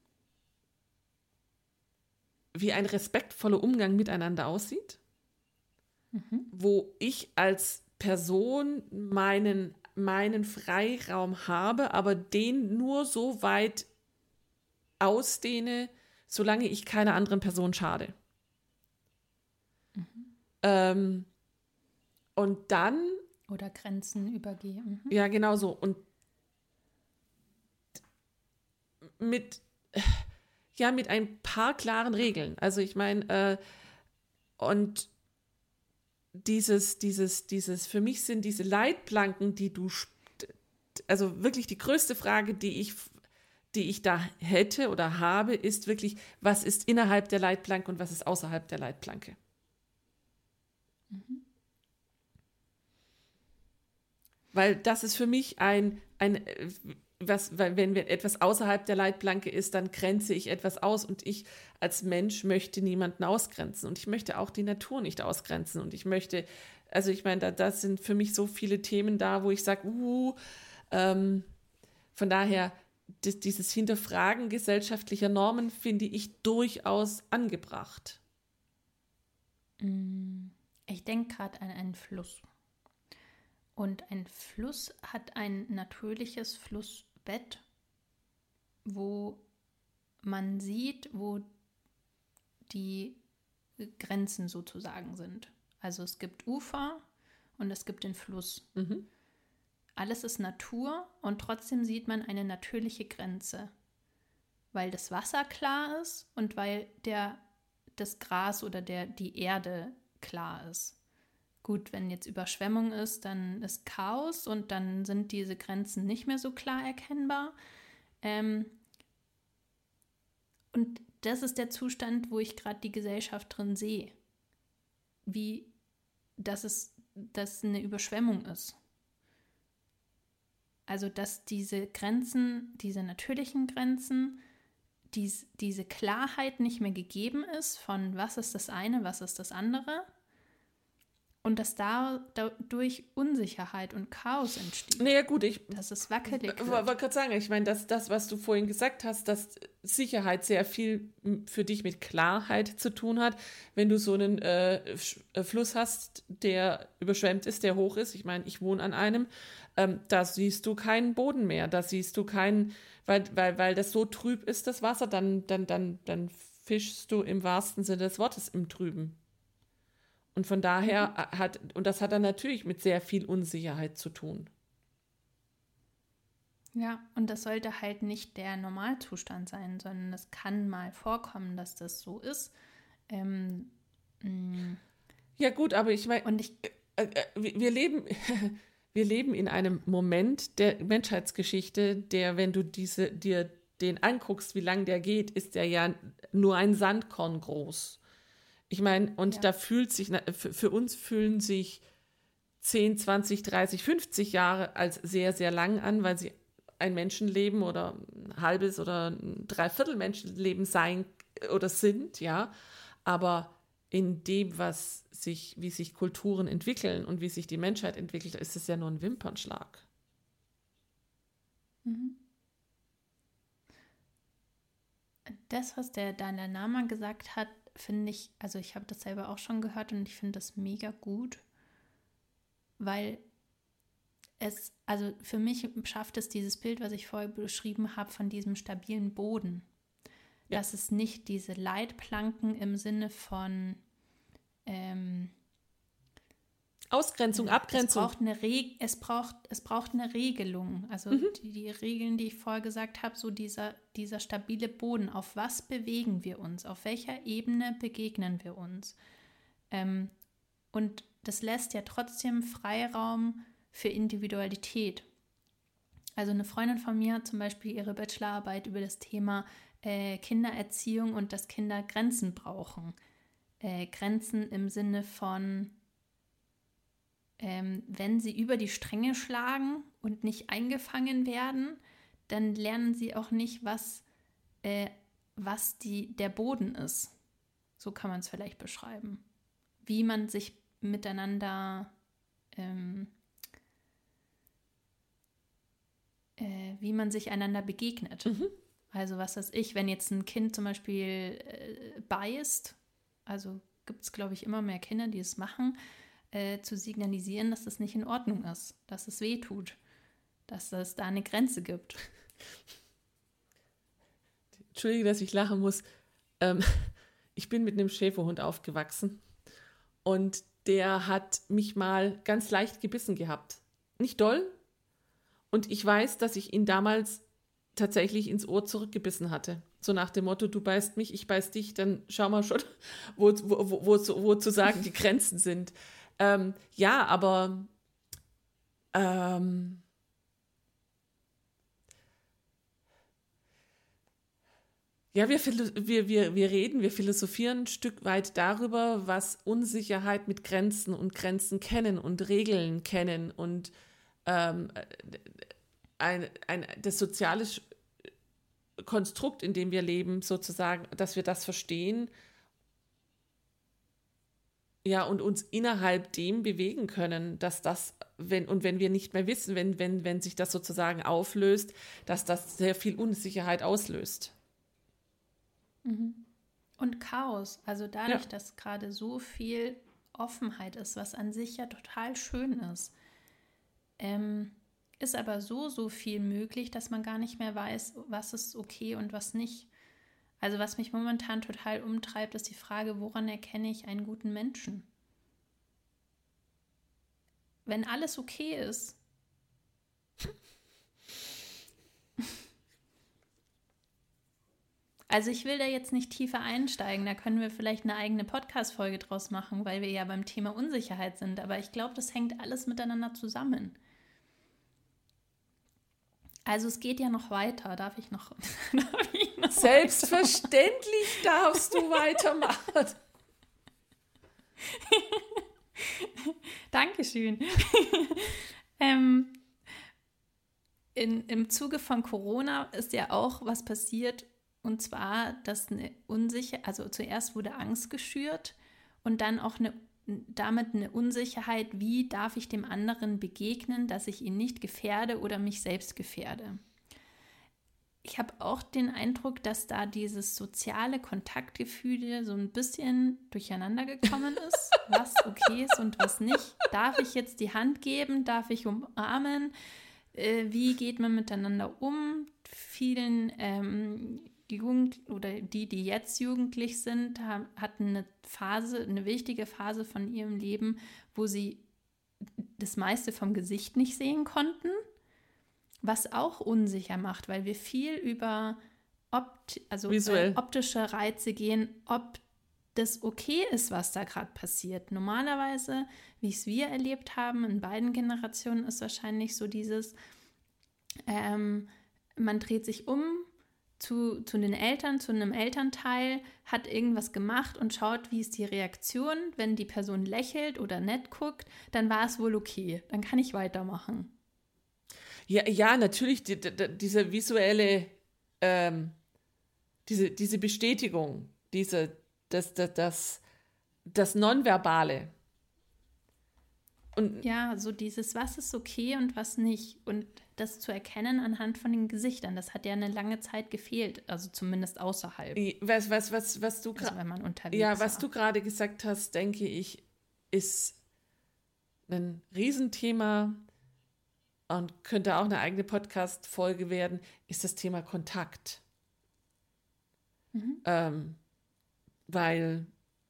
wie ein respektvoller Umgang miteinander aussieht. Mhm. Wo ich als Person meinen, meinen Freiraum habe, aber den nur so weit ausdehne, solange ich keiner anderen Person schade. Mhm. Ähm, und dann... Oder Grenzen übergehe. Mhm. Ja, genau so. Und mit, ja, mit ein paar klaren Regeln. Also ich meine, äh, und dieses, dieses, dieses, für mich sind diese Leitplanken, die du, also wirklich die größte Frage, die ich, die ich da hätte oder habe, ist wirklich, was ist innerhalb der Leitplanke und was ist außerhalb der Leitplanke? Mhm. Weil das ist für mich ein, ein was, weil wenn etwas außerhalb der Leitplanke ist, dann grenze ich etwas aus und ich als Mensch möchte niemanden ausgrenzen und ich möchte auch die Natur nicht ausgrenzen und ich möchte, also ich meine, da, da sind für mich so viele Themen da, wo ich sage, uh, ähm, von daher, das, dieses Hinterfragen gesellschaftlicher Normen finde ich durchaus angebracht. Ich denke gerade an einen Fluss. Und ein Fluss hat ein natürliches Flussbett, wo man sieht, wo die Grenzen sozusagen sind. Also es gibt Ufer und es gibt den Fluss. Mhm. Alles ist Natur und trotzdem sieht man eine natürliche Grenze, weil das Wasser klar ist und weil der, das Gras oder der, die Erde klar ist. Gut, wenn jetzt Überschwemmung ist, dann ist Chaos und dann sind diese Grenzen nicht mehr so klar erkennbar. Ähm, und das ist der Zustand, wo ich gerade die Gesellschaft drin sehe. Wie, dass es dass eine Überschwemmung ist. Also, dass diese Grenzen, diese natürlichen Grenzen, dies, diese Klarheit nicht mehr gegeben ist von was ist das eine, was ist das andere. Und dass da, dadurch Unsicherheit und Chaos entsteht. Naja, gut, ich dass es wackelig wird. wollte gerade sagen, ich meine, dass das, was du vorhin gesagt hast, dass Sicherheit sehr viel für dich mit Klarheit zu tun hat. Wenn du so einen äh, Fluss hast, der überschwemmt ist, der hoch ist, ich meine, ich wohne an einem, ähm, da siehst du keinen Boden mehr, da siehst du keinen, weil, weil, weil das so trüb ist, das Wasser, dann, dann, dann, dann fischst du im wahrsten Sinne des Wortes im Trüben. Und von daher hat, und das hat dann natürlich mit sehr viel Unsicherheit zu tun. Ja, und das sollte halt nicht der Normalzustand sein, sondern es kann mal vorkommen, dass das so ist. Ähm, ja gut, aber ich meine, und ich, äh, äh, wir leben, wir leben in einem Moment der Menschheitsgeschichte, der, wenn du diese, dir den anguckst, wie lang der geht, ist der ja nur ein Sandkorn groß. Ich meine, und ja. da fühlt sich, für, für uns fühlen sich zehn, zwanzig, dreißig, fünfzig Jahre als sehr, sehr lang an, weil sie ein Menschenleben oder ein halbes oder ein Dreiviertel Menschenleben sein oder sind, ja. Aber in dem, was sich, wie sich Kulturen entwickeln und wie sich die Menschheit entwickelt, ist es ja nur ein Wimpernschlag. Mhm. Das, was der Dalai Lama gesagt hat, finde ich, also ich habe das selber auch schon gehört und ich finde das mega gut, weil es, also für mich schafft es dieses Bild, was ich vorher beschrieben habe, von diesem stabilen Boden. Ja. Dass es nicht diese Leitplanken im Sinne von ähm, Ausgrenzung, Abgrenzung. Es braucht eine, Reg- es braucht, es braucht eine Regelung. Also mhm. die, die Regeln, die ich vorher gesagt habe, so dieser, dieser stabile Boden. Auf was bewegen wir uns? Auf welcher Ebene begegnen wir uns? Ähm, und das lässt ja trotzdem Freiraum für Individualität. Also eine Freundin von mir hat zum Beispiel ihre Bachelorarbeit über das Thema äh, Kindererziehung und dass Kinder Grenzen brauchen. Äh, Grenzen im Sinne von Ähm, wenn sie über die Stränge schlagen und nicht eingefangen werden, dann lernen sie auch nicht, was, äh, was die, der Boden ist. So kann man es vielleicht beschreiben. Wie man sich miteinander, ähm, äh, wie man sich einander begegnet. Mhm. Also was weiß ich, wenn jetzt ein Kind zum Beispiel äh, beißt, also gibt es, glaube ich, immer mehr Kinder, die es machen, Äh, zu signalisieren, dass das nicht in Ordnung ist, dass es weh tut, dass es da eine Grenze gibt. Entschuldige, dass ich lachen muss. Ähm, ich bin mit einem Schäferhund aufgewachsen und der hat mich mal ganz leicht gebissen gehabt. Nicht doll. Und ich weiß, dass ich ihn damals tatsächlich ins Ohr zurückgebissen hatte. So nach dem Motto, du beißt mich, ich beiß dich, dann schau mal schon, wo, wo, wo, wo, wo zu sagen die Grenzen sind. Ähm, ja, aber ähm, ja, wir, wir, wir, wir reden, wir philosophieren ein Stück weit darüber, was Unsicherheit mit Grenzen und Grenzen kennen und Regeln kennen und ähm, ein, ein, das soziale Konstrukt, in dem wir leben, sozusagen, dass wir das verstehen, ja, und uns innerhalb dem bewegen können, dass das, wenn, und wenn wir nicht mehr wissen, wenn, wenn, wenn sich das sozusagen auflöst, dass das sehr viel Unsicherheit auslöst. Und Chaos, also dadurch, Ja. dass gerade so viel Offenheit ist, was an sich ja total schön ist, ähm, ist aber so, so viel möglich, dass man gar nicht mehr weiß, was ist okay und was nicht. Also was mich momentan total umtreibt, ist die Frage, woran erkenne ich einen guten Menschen? Wenn alles okay ist, also ich will da jetzt nicht tiefer einsteigen, da können wir vielleicht eine eigene Podcast-Folge draus machen, weil wir ja beim Thema Unsicherheit sind, aber ich glaube, das hängt alles miteinander zusammen. Also es geht ja noch weiter, darf ich noch? darf ich noch Selbstverständlich darfst du weitermachen. Dankeschön. ähm, in, Im Zuge von Corona ist ja auch was passiert, und zwar, dass eine Unsicherheit, also zuerst wurde Angst geschürt und dann auch eine, damit eine Unsicherheit, wie darf ich dem anderen begegnen, dass ich ihn nicht gefährde oder mich selbst gefährde. Ich habe auch den Eindruck, dass da dieses soziale Kontaktgefühl so ein bisschen durcheinander gekommen ist, was okay ist und was nicht. Darf ich jetzt die Hand geben? Darf ich umarmen? Äh, wie geht man miteinander um? Vielen ähm, Jugend oder die, die jetzt jugendlich sind, haben, hatten eine Phase, eine wichtige Phase von ihrem Leben, wo sie das meiste vom Gesicht nicht sehen konnten. Was auch unsicher macht, weil wir viel über Opt- also äh, optische Reize gehen, ob das okay ist, was da gerade passiert. Normalerweise, wie es wir erlebt haben, in beiden Generationen ist wahrscheinlich so dieses, ähm, man dreht sich um zu, zu den Eltern, zu einem Elternteil, hat irgendwas gemacht und schaut, wie ist die Reaktion. Wenn die Person lächelt oder nett guckt, dann war es wohl okay. Dann kann ich weitermachen. Ja, ja, natürlich, die, die, diese visuelle, ähm, diese, diese Bestätigung, diese, das, das, das, das Nonverbale. Und ja, so dieses, was ist okay und was nicht. Und das zu erkennen anhand von den Gesichtern, das hat ja eine lange Zeit gefehlt, also zumindest außerhalb. Was, was, was, was du also wenn man unterwegs ja, was war. du gerade gesagt hast, denke ich, ist ein Riesenthema und könnte auch eine eigene Podcast-Folge werden, ist das Thema Kontakt. Mhm. Ähm, weil,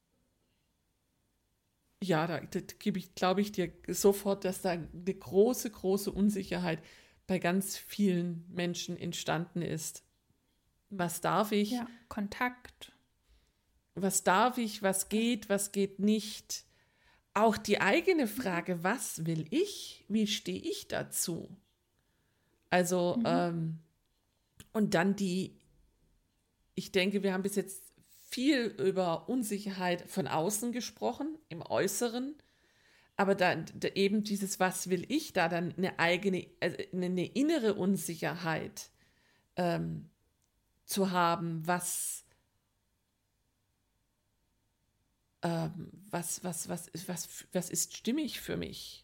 ja, da, da gebe ich, glaube ich, dir sofort, dass da eine große, große Unsicherheit bei ganz vielen Menschen entstanden ist. Was darf ich? Ja, Kontakt. Was darf ich? Was geht? Was geht nicht? Auch die eigene Frage, was will ich? Wie stehe ich dazu? Also, mhm. ähm, und dann die, ich denke, wir haben bis jetzt viel über Unsicherheit von außen gesprochen, im Äußeren, aber dann da eben dieses, was will ich, da dann eine eigene, also eine innere Unsicherheit ähm, zu haben, was Ähm, was, was, was, was, was ist stimmig für mich?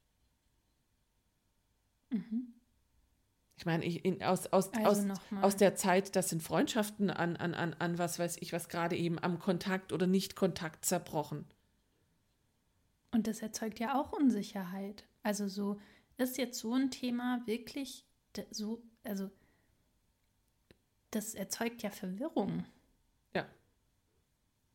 Mhm. Ich meine, ich, in, aus, aus, also aus, aus der Zeit, das sind Freundschaften an, an, an, an was weiß ich, was gerade eben am Kontakt oder Nicht-Kontakt zerbrochen. Und das erzeugt ja auch Unsicherheit. Also so ist jetzt so ein Thema wirklich so, also das erzeugt ja Verwirrung. Ja.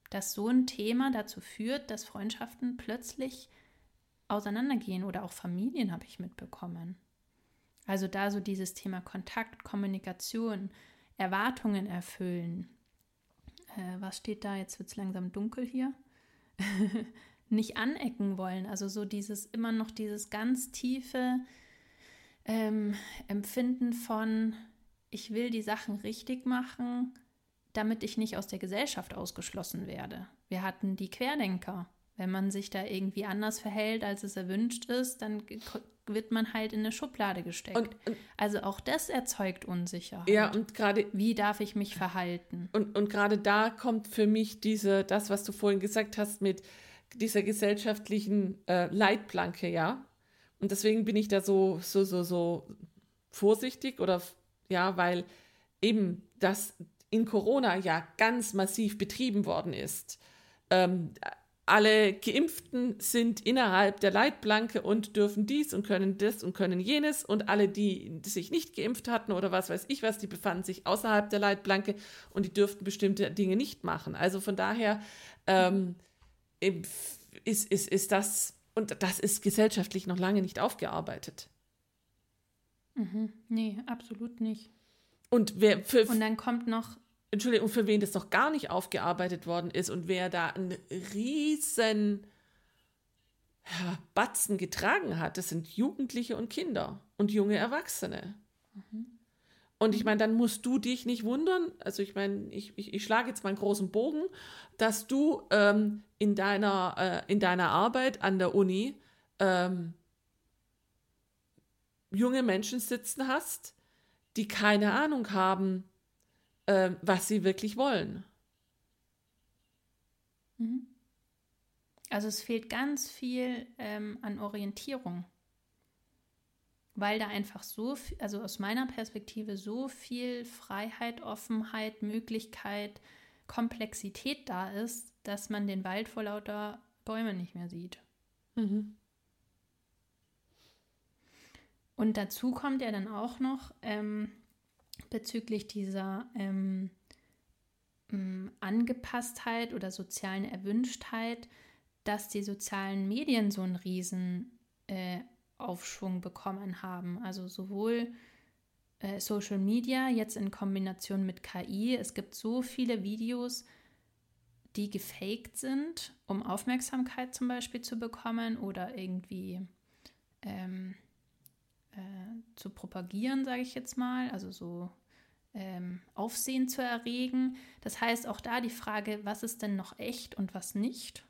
dass so ein Thema dazu führt, dass Freundschaften plötzlich auseinandergehen oder auch Familien, habe ich mitbekommen. Also da so dieses Thema Kontakt, Kommunikation, Erwartungen erfüllen. Äh, was steht da? Jetzt wird es langsam dunkel hier. Nicht anecken wollen. Also so dieses, immer noch dieses ganz tiefe ähm, Empfinden von, ich will die Sachen richtig machen, damit ich nicht aus der Gesellschaft ausgeschlossen werde. Wir hatten die Querdenker. Wenn man sich da irgendwie anders verhält, als es erwünscht ist, dann wird man halt in eine Schublade gesteckt. Und, und, also auch das erzeugt Unsicherheit. Ja, und gerade wie darf ich mich verhalten? Und, und gerade da kommt für mich diese, das, was du vorhin gesagt hast, mit dieser gesellschaftlichen äh, Leitplanke, ja. Und deswegen bin ich da so, so, so, so vorsichtig oder ja, weil eben das in Corona ja ganz massiv betrieben worden ist. Ähm, alle Geimpften sind innerhalb der Leitplanke und dürfen dies und können das und können jenes und alle, die sich nicht geimpft hatten oder was weiß ich was, die befanden sich außerhalb der Leitplanke und die dürften bestimmte Dinge nicht machen. Also von daher ähm, ist, ist, ist das, und das ist gesellschaftlich noch lange nicht aufgearbeitet. Mhm. Nee, absolut nicht. Und, wer für, und dann kommt noch Entschuldigung, für wen das noch gar nicht aufgearbeitet worden ist und wer da einen riesen ja, Batzen getragen hat, das sind Jugendliche und Kinder und junge Erwachsene. Mhm. Und ich meine, dann musst du dich nicht wundern, also ich meine, ich, ich, ich schlage jetzt mal einen großen Bogen, dass du ähm, in, deiner, äh, in deiner Arbeit an der Uni ähm, junge Menschen sitzen hast, die keine Ahnung haben, was sie wirklich wollen. Also es fehlt ganz viel ähm, an Orientierung, weil da einfach so viel, also aus meiner Perspektive so viel Freiheit, Offenheit, Möglichkeit, Komplexität da ist, dass man den Wald vor lauter Bäumen nicht mehr sieht. Mhm. Und dazu kommt ja dann auch noch ähm, bezüglich dieser ähm, ähm, Angepasstheit oder sozialen Erwünschtheit, dass die sozialen Medien so einen riesen äh, Aufschwung bekommen haben. Also sowohl äh, Social Media, jetzt in Kombination mit K I. Es gibt so viele Videos, die gefaked sind, um Aufmerksamkeit zum Beispiel zu bekommen oder irgendwie ähm, Äh, zu propagieren, sage ich jetzt mal, also so ähm, Aufsehen zu erregen. Das heißt auch da die Frage, was ist denn noch echt und was nicht?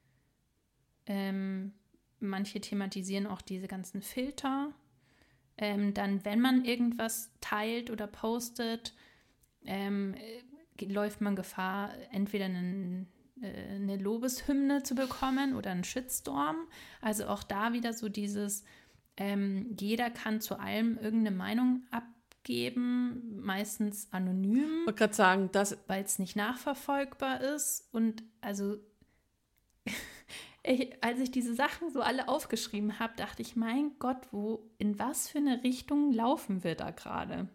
Ähm, manche thematisieren auch diese ganzen Filter. Ähm, dann, wenn man irgendwas teilt oder postet, ähm, äh, läuft man Gefahr, entweder einen äh, eine Lobeshymne zu bekommen oder einen Shitstorm. Also auch da wieder so dieses Ähm, jeder kann zu allem irgendeine Meinung abgeben, meistens anonym. Ich wollte gerade sagen, weil es nicht nachverfolgbar ist. Und also, ich, als ich diese Sachen so alle aufgeschrieben habe, dachte ich, mein Gott, wo, in was für eine Richtung laufen wir da gerade?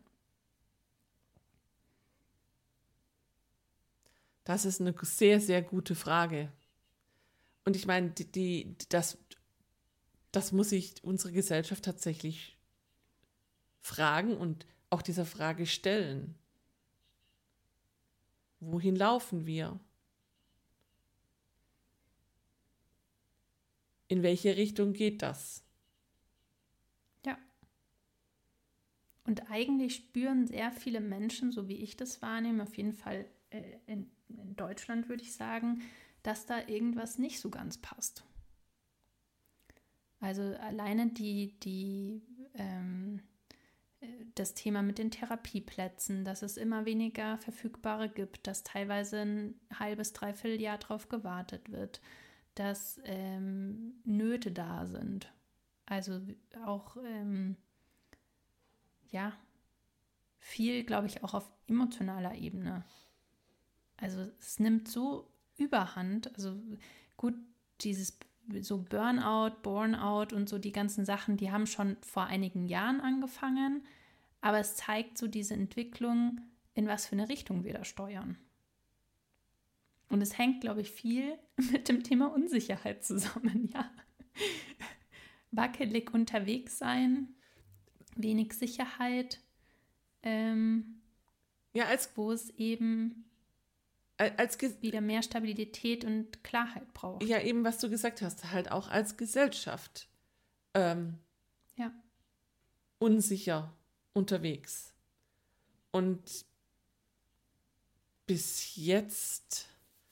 Das ist eine sehr, sehr gute Frage. Und ich meine, die, die, das Das muss sich unsere Gesellschaft tatsächlich fragen und auch dieser Frage stellen. Wohin laufen wir? In welche Richtung geht das? Ja. Und eigentlich spüren sehr viele Menschen, so wie ich das wahrnehme, auf jeden Fall äh, in, in Deutschland würde ich sagen, dass da irgendwas nicht so ganz passt. Also alleine die, die, ähm, das Thema mit den Therapieplätzen, dass es immer weniger verfügbare gibt, dass teilweise ein halbes, dreiviertel Jahr drauf gewartet wird, dass ähm, Nöte da sind. Also auch, ähm, ja, viel, glaube ich, auch auf emotionaler Ebene. Also es nimmt so Überhand, also gut, dieses so Burnout, Burnout und so die ganzen Sachen, die haben schon vor einigen Jahren angefangen, aber es zeigt so diese Entwicklung, in was für eine Richtung wir da steuern. Und es hängt, glaube ich, viel mit dem Thema Unsicherheit zusammen, ja. Wackelig unterwegs sein, wenig Sicherheit, ähm, ja, als, wo es eben als wieder mehr Stabilität und Klarheit braucht. Ja, eben, was du gesagt hast, halt auch als Gesellschaft ähm, ja. unsicher unterwegs. Und bis jetzt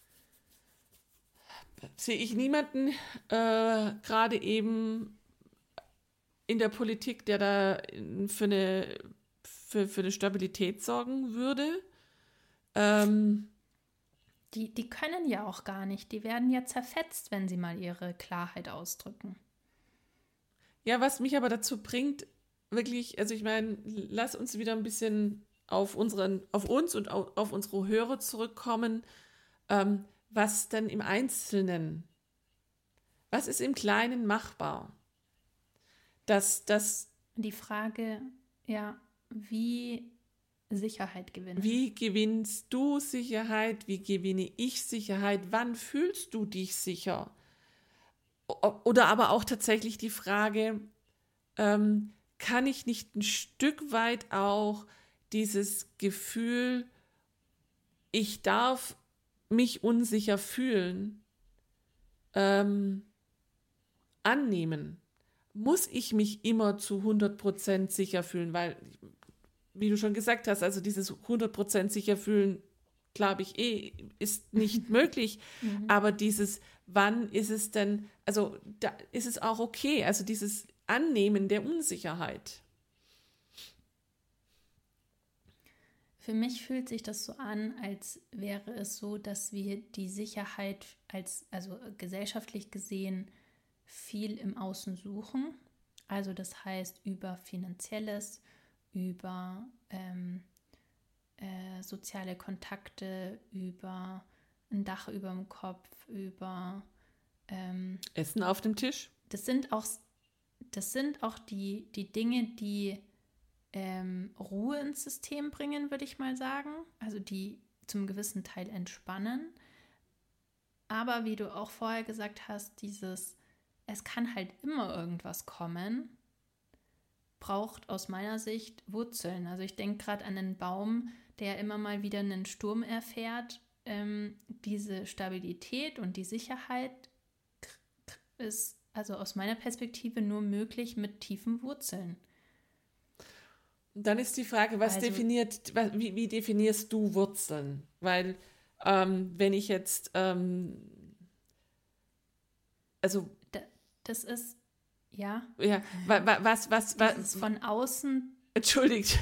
sehe ich niemanden äh, gerade eben in der Politik, der da für eine, für, für eine Stabilität sorgen würde. Ähm, die, die können ja auch gar nicht. Die werden ja zerfetzt, wenn sie mal ihre Klarheit ausdrücken. Ja, was mich aber dazu bringt, wirklich, also ich meine, lass uns wieder ein bisschen auf, unseren, auf uns und auf, auf unsere Hörer zurückkommen. Ähm, was denn im Einzelnen, was ist im Kleinen machbar? Dass das. Die Frage, ja, wie Sicherheit gewinnen. Wie gewinnst du Sicherheit? Wie gewinne ich Sicherheit? Wann fühlst du dich sicher? Oder aber auch tatsächlich die Frage, ähm, kann ich nicht ein Stück weit auch dieses Gefühl, ich darf mich unsicher fühlen, ähm, annehmen? Muss ich mich immer zu hundert Prozent sicher fühlen? Weil, wie du schon gesagt hast, also dieses hundert Prozent sicher fühlen, glaube ich eh, ist nicht möglich. Mhm. Aber dieses, wann ist es denn, also da ist es auch okay, also dieses Annehmen der Unsicherheit. Für mich fühlt sich das so an, als wäre es so, dass wir die Sicherheit als, also gesellschaftlich gesehen, viel im Außen suchen. Also das heißt über Finanzielles, über ähm, äh, soziale Kontakte, über ein Dach über dem Kopf, über ähm, Essen auf dem Tisch. Das sind auch, das sind auch die, die Dinge, die ähm, Ruhe ins System bringen, würde ich mal sagen. Also die zum gewissen Teil entspannen. Aber wie du auch vorher gesagt hast, dieses es kann halt immer irgendwas kommen, braucht aus meiner Sicht Wurzeln. Also ich denke gerade an einen Baum, der immer mal wieder einen Sturm erfährt. Ähm, diese Stabilität und die Sicherheit ist also aus meiner Perspektive nur möglich mit tiefen Wurzeln. Dann ist die Frage, was also, definiert, wie, wie definierst du Wurzeln? Weil ähm, wenn ich jetzt ähm, also das ist, ja. Ja, was, was, was, Dieses von außen. Entschuldigt.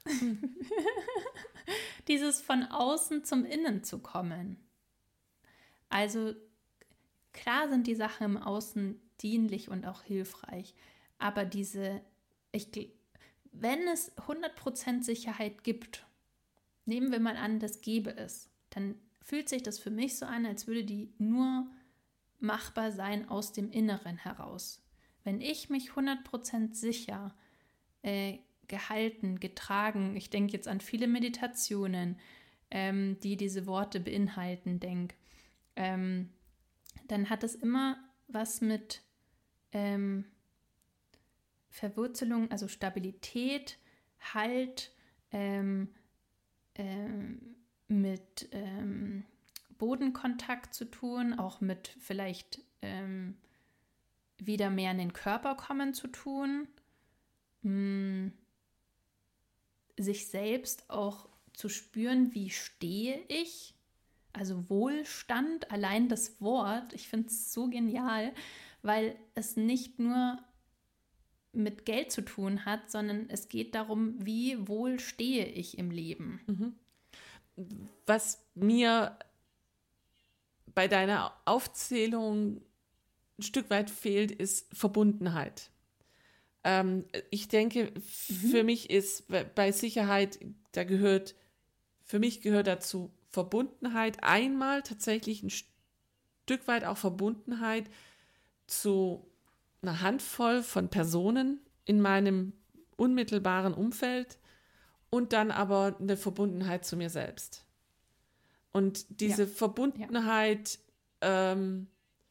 Dieses von außen zum Innen zu kommen. Also, klar sind die Sachen im Außen dienlich und auch hilfreich, aber diese, ich, wenn es hundert Prozent Sicherheit gibt, nehmen wir mal an, das gäbe es, dann fühlt sich das für mich so an, als würde die nur machbar sein aus dem Inneren heraus. Wenn ich mich hundert Prozent sicher, äh, gehalten, getragen, ich denke jetzt an viele Meditationen, ähm, die diese Worte beinhalten, denke, ähm, dann hat es immer was mit ähm, Verwurzelung, also Stabilität, Halt, ähm, ähm, mit ähm, Bodenkontakt zu tun, auch mit vielleicht ähm, wieder mehr in den Körper kommen zu tun, mh, sich selbst auch zu spüren, wie stehe ich, also Wohlstand, allein das Wort, ich finde es so genial, weil es nicht nur mit Geld zu tun hat, sondern es geht darum, wie wohl stehe ich im Leben. Mhm. Was mir bei deiner Aufzählung ein Stück weit fehlt, ist Verbundenheit. Ähm, ich denke, mhm. für mich ist bei Sicherheit, da gehört, für mich gehört dazu Verbundenheit, einmal tatsächlich ein Stück weit auch Verbundenheit zu einer Handvoll von Personen in meinem unmittelbaren Umfeld und dann aber eine Verbundenheit zu mir selbst. Und diese Ja. Verbundenheit, ähm,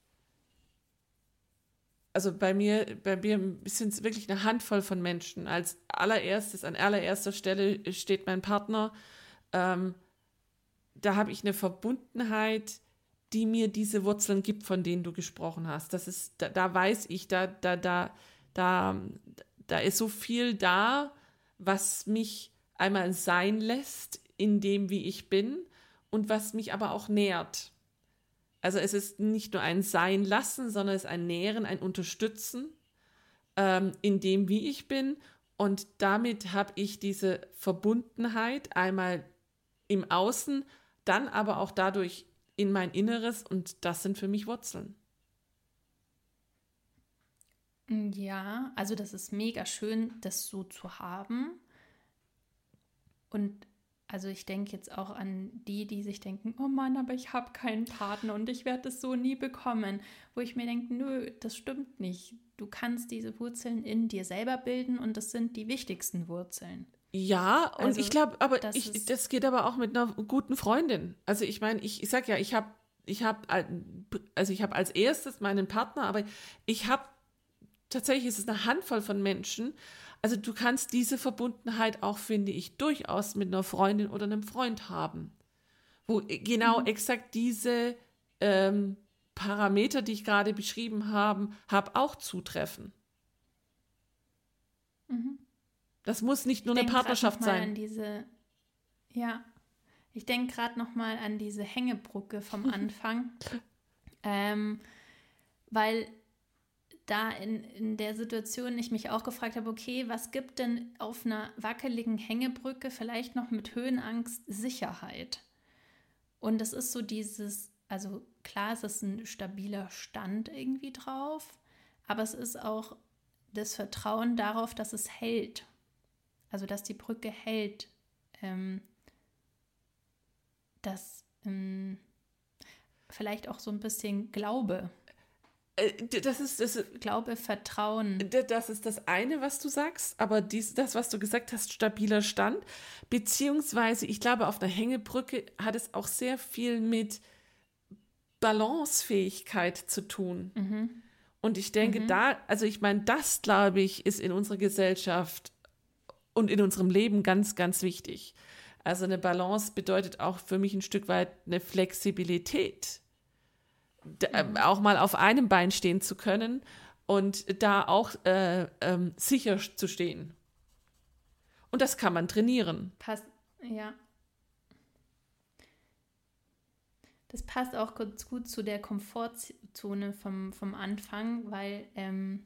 also bei mir, bei mir sind es wirklich eine Handvoll von Menschen. Als allererstes, an allererster Stelle steht mein Partner. Ähm, da habe ich eine Verbundenheit, die mir diese Wurzeln gibt, von denen du gesprochen hast. Das ist, da, da weiß ich, da, da, da, da, da ist so viel da, was mich einmal sein lässt in dem, wie ich bin und was mich aber auch nährt. Also es ist nicht nur ein Sein lassen, sondern es ist ein Nähren, ein Unterstützen ähm, in dem, wie ich bin. Und damit habe ich diese Verbundenheit einmal im Außen, dann aber auch dadurch in mein Inneres, und das sind für mich Wurzeln. Ja, also das ist mega schön, das so zu haben. Und also ich denke jetzt auch an die, die sich denken, oh Mann, aber ich habe keinen Partner und ich werde es so nie bekommen. Wo ich mir denke, nö, das stimmt nicht. Du kannst diese Wurzeln in dir selber bilden und das sind die wichtigsten Wurzeln. Ja, und Also ich glaube, aber das ich, ist, das geht aber auch mit einer guten Freundin. Also ich meine, ich, ich sag ja, ich habe, ich habe, also ich habe als erstes meinen Partner, aber ich habe tatsächlich, ist es eine Handvoll von Menschen. Also du kannst diese Verbundenheit auch, finde ich, durchaus mit einer Freundin oder einem Freund haben, wo genau Mhm. exakt diese ähm, Parameter, die ich gerade beschrieben habe, habe auch zutreffen. Mhm. Das muss nicht Ich nur eine denke gerade Partnerschaft nochmal sein. an diese, ja, ich denke gerade nochmal an diese Hängebrücke vom Anfang, ähm, weil da in, in der Situation ich mich auch gefragt habe, okay, was gibt denn auf einer wackeligen Hängebrücke vielleicht noch mit Höhenangst Sicherheit? Und es ist so dieses, also klar, es ist ein stabiler Stand irgendwie drauf, aber es ist auch das Vertrauen darauf, dass es hält. Also dass die Brücke hält. Ähm, dass ähm, vielleicht auch so ein bisschen Glaube. Äh, Das ist, das, Glaube, Vertrauen. das ist das eine, was du sagst, aber dies, das, was du gesagt hast, stabiler Stand, beziehungsweise ich glaube, auf einer Hängebrücke hat es auch sehr viel mit Balancefähigkeit zu tun. Mhm. Und ich denke, Mhm. da, also ich meine, das, glaube ich, ist in unserer Gesellschaft und in unserem Leben ganz, ganz wichtig. Also eine Balance bedeutet auch für mich ein Stück weit eine Flexibilität. Da, Mhm. auch mal auf einem Bein stehen zu können und da auch äh, ähm, sicher zu stehen. Und das kann man trainieren. Passt, ja. Das passt auch ganz gut zu der Komfortzone vom, vom Anfang, weil, ähm,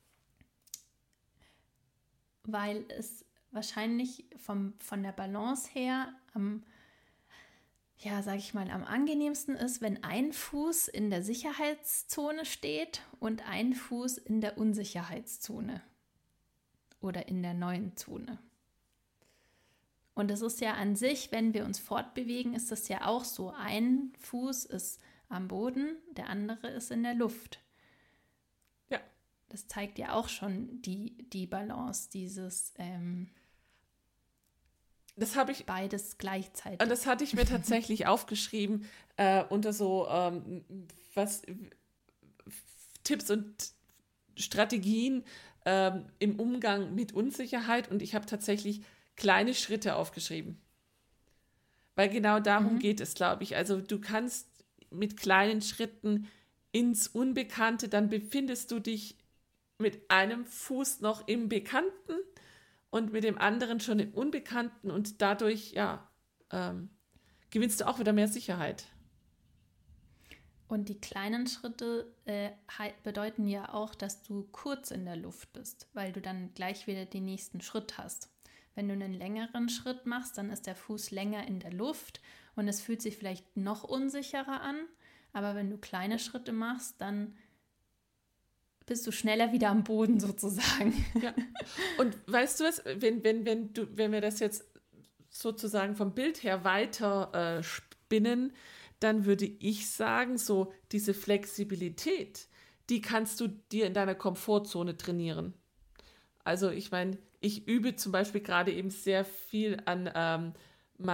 weil es wahrscheinlich vom, von der Balance her am, ja, sag ich mal, am angenehmsten ist, wenn ein Fuß in der Sicherheitszone steht und ein Fuß in der Unsicherheitszone oder in der neuen Zone. Und es ist ja an sich, wenn wir uns fortbewegen, ist das ja auch so. Ein Fuß ist am Boden, der andere ist in der Luft. Ja. Das zeigt ja auch schon die, die Balance, dieses ähm, Das habe ich, beides gleichzeitig. und das hatte ich mir tatsächlich aufgeschrieben äh, unter so ähm, was Tipps und Strategien ähm, im Umgang mit Unsicherheit, und ich habe tatsächlich kleine Schritte aufgeschrieben. Weil genau darum Mhm. geht es, glaube ich. Also du kannst mit kleinen Schritten ins Unbekannte, dann befindest du dich mit einem Fuß noch im Bekannten und mit dem anderen schon im Unbekannten, und dadurch, ja, ähm, gewinnst du auch wieder mehr Sicherheit. Und die kleinen Schritte äh, bedeuten ja auch, dass du kurz in der Luft bist, weil du dann gleich wieder den nächsten Schritt hast. Wenn du einen längeren Schritt machst, dann ist der Fuß länger in der Luft und es fühlt sich vielleicht noch unsicherer an. Aber wenn du kleine Schritte machst, dann bist du schneller wieder am Boden sozusagen. Ja. Und weißt du was, wenn, wenn, wenn, du, wenn wir das jetzt sozusagen vom Bild her weiter äh, spinnen, dann würde ich sagen, so diese Flexibilität, die kannst du dir in deiner Komfortzone trainieren. Also ich meine, ich übe zum Beispiel gerade eben sehr viel an ähm, meinen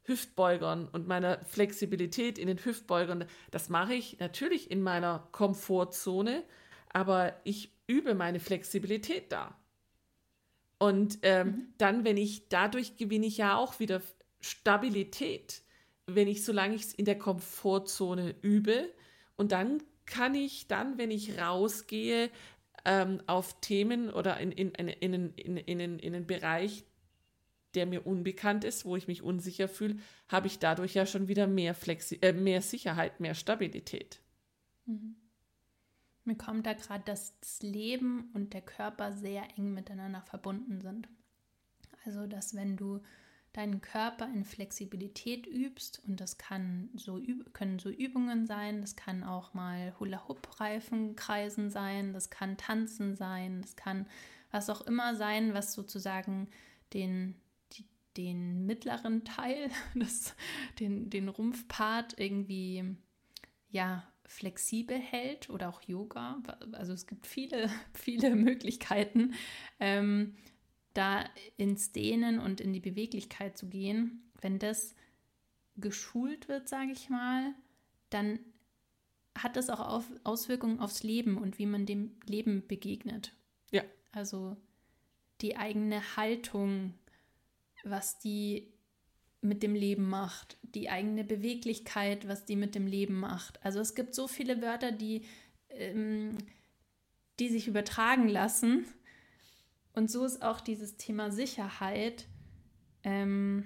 Hüftbeugern und meiner Flexibilität in den Hüftbeugern, das mache ich natürlich in meiner Komfortzone, aber ich übe meine Flexibilität da. Und ähm, mhm. dann, wenn ich, dadurch gewinne ich ja auch wieder Stabilität, wenn ich, solange ich es in der Komfortzone übe. Und dann kann ich dann, wenn ich rausgehe, ähm, auf Themen oder in, in, in, in, in, in, in, in einen Bereich, der mir unbekannt ist, wo ich mich unsicher fühle, habe ich dadurch ja schon wieder mehr, Flexi- äh, mehr Sicherheit, mehr Stabilität. Mhm. Mir kommt da gerade, dass das Leben und der Körper sehr eng miteinander verbunden sind. Also, dass wenn du deinen Körper in Flexibilität übst, und das kann so, können so Übungen sein, das kann auch mal Hula-Hoop-Reifenkreisen sein, das kann Tanzen sein, das kann was auch immer sein, was sozusagen den, die, den mittleren Teil, das, den, den Rumpfpart irgendwie, ja, flexibel hält, oder auch Yoga. Also es gibt viele, viele Möglichkeiten, ähm, da ins Dehnen und in die Beweglichkeit zu gehen. Wenn das geschult wird, sage ich mal, dann hat das auch auf, Auswirkungen aufs Leben und wie man dem Leben begegnet. Ja. Also die eigene Haltung, was die mit dem Leben macht, die eigene Beweglichkeit, was die mit dem Leben macht. Also es gibt so viele Wörter, die, ähm, die sich übertragen lassen. Und so ist auch dieses Thema Sicherheit. Ähm,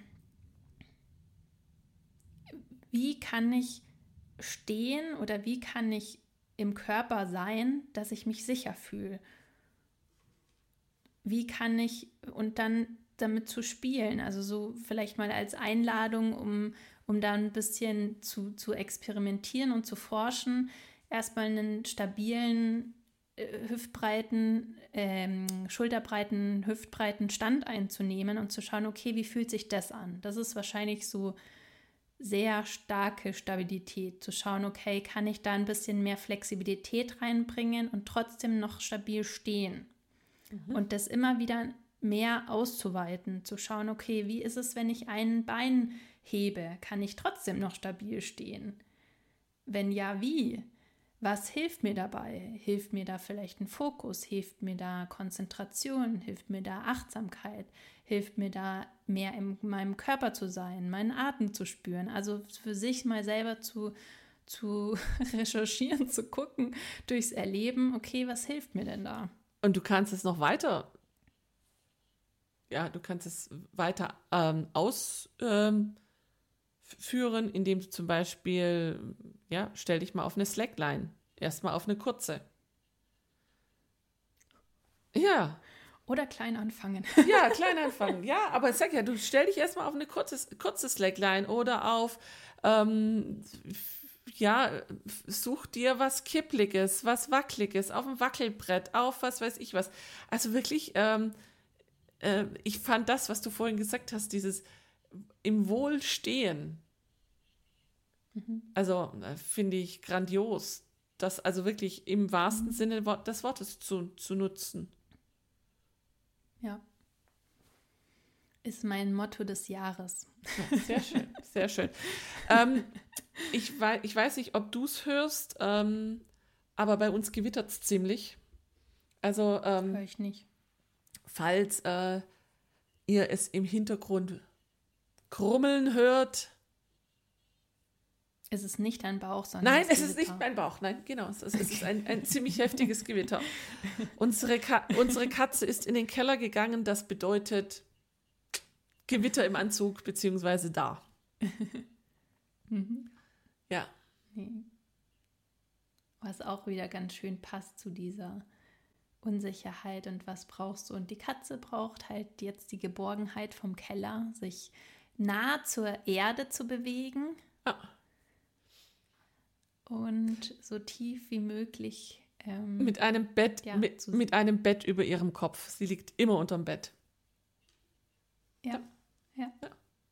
wie kann ich stehen oder wie kann ich im Körper sein, dass ich mich sicher fühle? Wie kann ich, und dann damit zu spielen, also so vielleicht mal als Einladung, um, um da ein bisschen zu, zu experimentieren und zu forschen, erstmal einen stabilen, äh, hüftbreiten, ähm, schulterbreiten, hüftbreiten Stand einzunehmen und zu schauen, okay, wie fühlt sich das an? Das ist wahrscheinlich so sehr starke Stabilität, zu schauen, okay, kann ich da ein bisschen mehr Flexibilität reinbringen und trotzdem noch stabil stehen? Mhm. Und das immer wieder mehr auszuweiten, zu schauen, okay, wie ist es, wenn ich ein Bein hebe? Kann ich trotzdem noch stabil stehen? Wenn ja, wie? Was hilft mir dabei? Hilft mir da vielleicht ein Fokus? Hilft mir da Konzentration? Hilft mir da Achtsamkeit? Hilft mir da mehr in meinem Körper zu sein, meinen Atem zu spüren? Also für sich mal selber zu, zu recherchieren, zu gucken, durchs Erleben, okay, was hilft mir denn da? Und du kannst es noch weiter, ja, du kannst es weiter ähm, ausführen, ähm, indem du zum Beispiel, ja, stell dich mal auf eine Slackline, erstmal auf eine kurze. Ja. Oder klein anfangen. Ja, klein anfangen, ja, aber sag ja, du stell dich erstmal auf eine kurze, kurze Slackline oder auf, ähm, ja, such dir was Kippliges, was Wackeliges, auf dem Wackelbrett, auf was weiß ich was. Also wirklich, ähm, äh, ich fand das, was du vorhin gesagt hast, dieses im Wohlstehen, mhm. also äh, finde ich grandios, das also wirklich im wahrsten mhm. Sinne des Wortes zu, zu nutzen. Ja. Ist mein Motto des Jahres. Ja, sehr schön, sehr schön. ähm, ich, wei- ich weiß nicht, ob du es hörst, ähm, aber bei uns gewittert es ziemlich. Also, ähm, höre ich nicht. Falls äh, ihr es im Hintergrund krummeln hört. Es ist nicht dein Bauch, sondern Nein, es ist nicht mein Bauch. Nein, genau. Es ist, es ist ein, ein ziemlich heftiges Gewitter. Unsere, Ka- unsere Katze ist in den Keller gegangen. Das bedeutet Gewitter im Anzug, beziehungsweise da. mhm. Ja. Nee. Was auch wieder ganz schön passt zu dieser Unsicherheit und was brauchst du. Und die Katze braucht halt jetzt die Geborgenheit vom Keller, sich nah zur Erde zu bewegen. Ja. Und so tief wie möglich ähm, mit einem Bett ja, mit, mit einem Bett über ihrem Kopf. Sie liegt immer unterm Bett. Ja, ja. ja.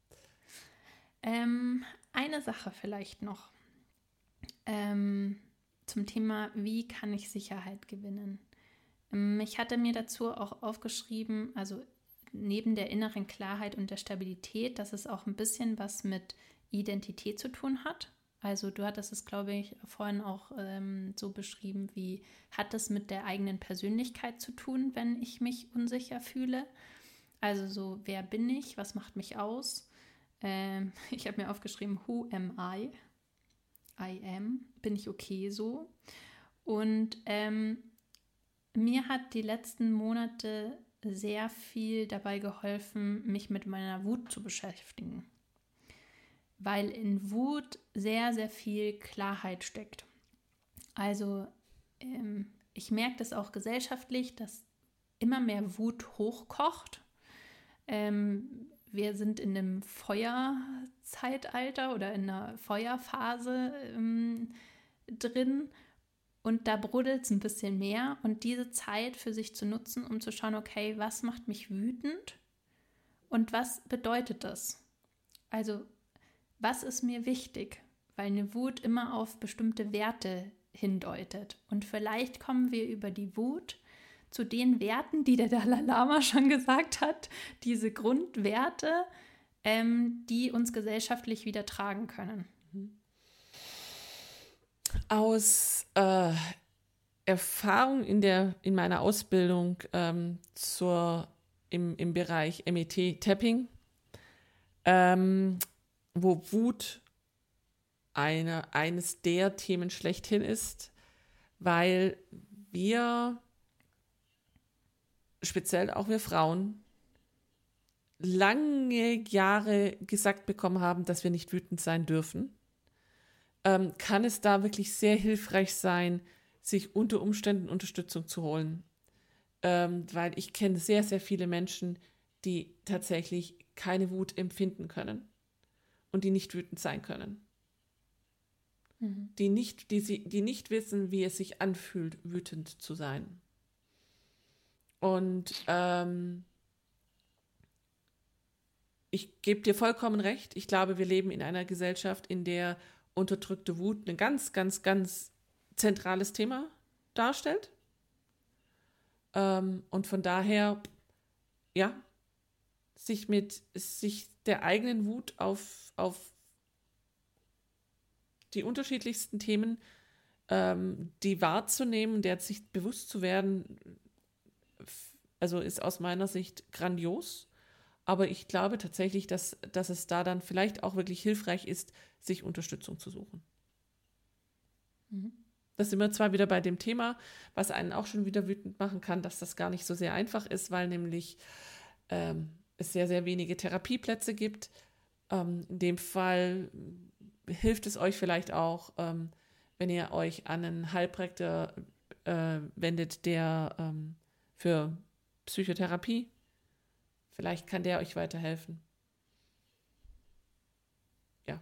Ähm, eine Sache vielleicht noch ähm, zum Thema, wie kann ich Sicherheit gewinnen? Ähm, ich hatte mir dazu auch aufgeschrieben, also neben der inneren Klarheit und der Stabilität, dass es auch ein bisschen was mit Identität zu tun hat. Also du hattest es, glaube ich, vorhin auch ähm, so beschrieben, wie hat es mit der eigenen Persönlichkeit zu tun, wenn ich mich unsicher fühle? Also so, wer bin ich? Was macht mich aus? Ähm, ich habe mir aufgeschrieben, who am I? I am. Bin ich okay so? Und ähm, mir hat die letzten Monate sehr viel dabei geholfen, mich mit meiner Wut zu beschäftigen. Weil in Wut sehr, sehr viel Klarheit steckt. Also ähm, ich merke das auch gesellschaftlich, dass immer mehr Wut hochkocht. Ähm, wir sind in einem Feuerzeitalter oder in einer Feuerphase ähm, drin und da brodelt es ein bisschen mehr und diese Zeit für sich zu nutzen, um zu schauen, okay, was macht mich wütend und was bedeutet das? Also was ist mir wichtig? Weil eine Wut immer auf bestimmte Werte hindeutet. Und vielleicht kommen wir über die Wut zu den Werten, die der Dalai Lama schon gesagt hat, diese Grundwerte, ähm, die uns gesellschaftlich wieder tragen können. Aus äh, Erfahrung in, der, in meiner Ausbildung ähm, zur, im, im Bereich M E T-Tapping, ähm, wo Wut eine, eines der Themen schlechthin ist, weil wir, speziell auch wir Frauen, lange Jahre gesagt bekommen haben, dass wir nicht wütend sein dürfen, ähm, kann es da wirklich sehr hilfreich sein, sich unter Umständen Unterstützung zu holen. Ähm, weil ich kenne sehr, sehr viele Menschen, die tatsächlich keine Wut empfinden können. Und die nicht wütend sein können. Mhm. Die, nicht, die, sie, die nicht wissen, wie es sich anfühlt, wütend zu sein. Und ähm, ich gebe dir vollkommen recht. Ich glaube, wir leben in einer Gesellschaft, in der unterdrückte Wut ein ganz, ganz, ganz zentrales Thema darstellt. Ähm, und von daher, ja, sich mit sich der eigenen Wut auf, auf die unterschiedlichsten Themen, ähm, die wahrzunehmen, der sich bewusst zu werden, also ist aus meiner Sicht grandios. Aber ich glaube tatsächlich, dass, dass es da dann vielleicht auch wirklich hilfreich ist, sich Unterstützung zu suchen. Mhm. Da sind wir zwar wieder bei dem Thema, was einen auch schon wieder wütend machen kann, dass das gar nicht so sehr einfach ist, weil nämlich ähm, es sehr, sehr wenige Therapieplätze gibt. Ähm, in dem Fall hilft es euch vielleicht auch, ähm, wenn ihr euch an einen Heilpraktiker äh, wendet, der ähm, für Psychotherapie, vielleicht kann der euch weiterhelfen. Ja.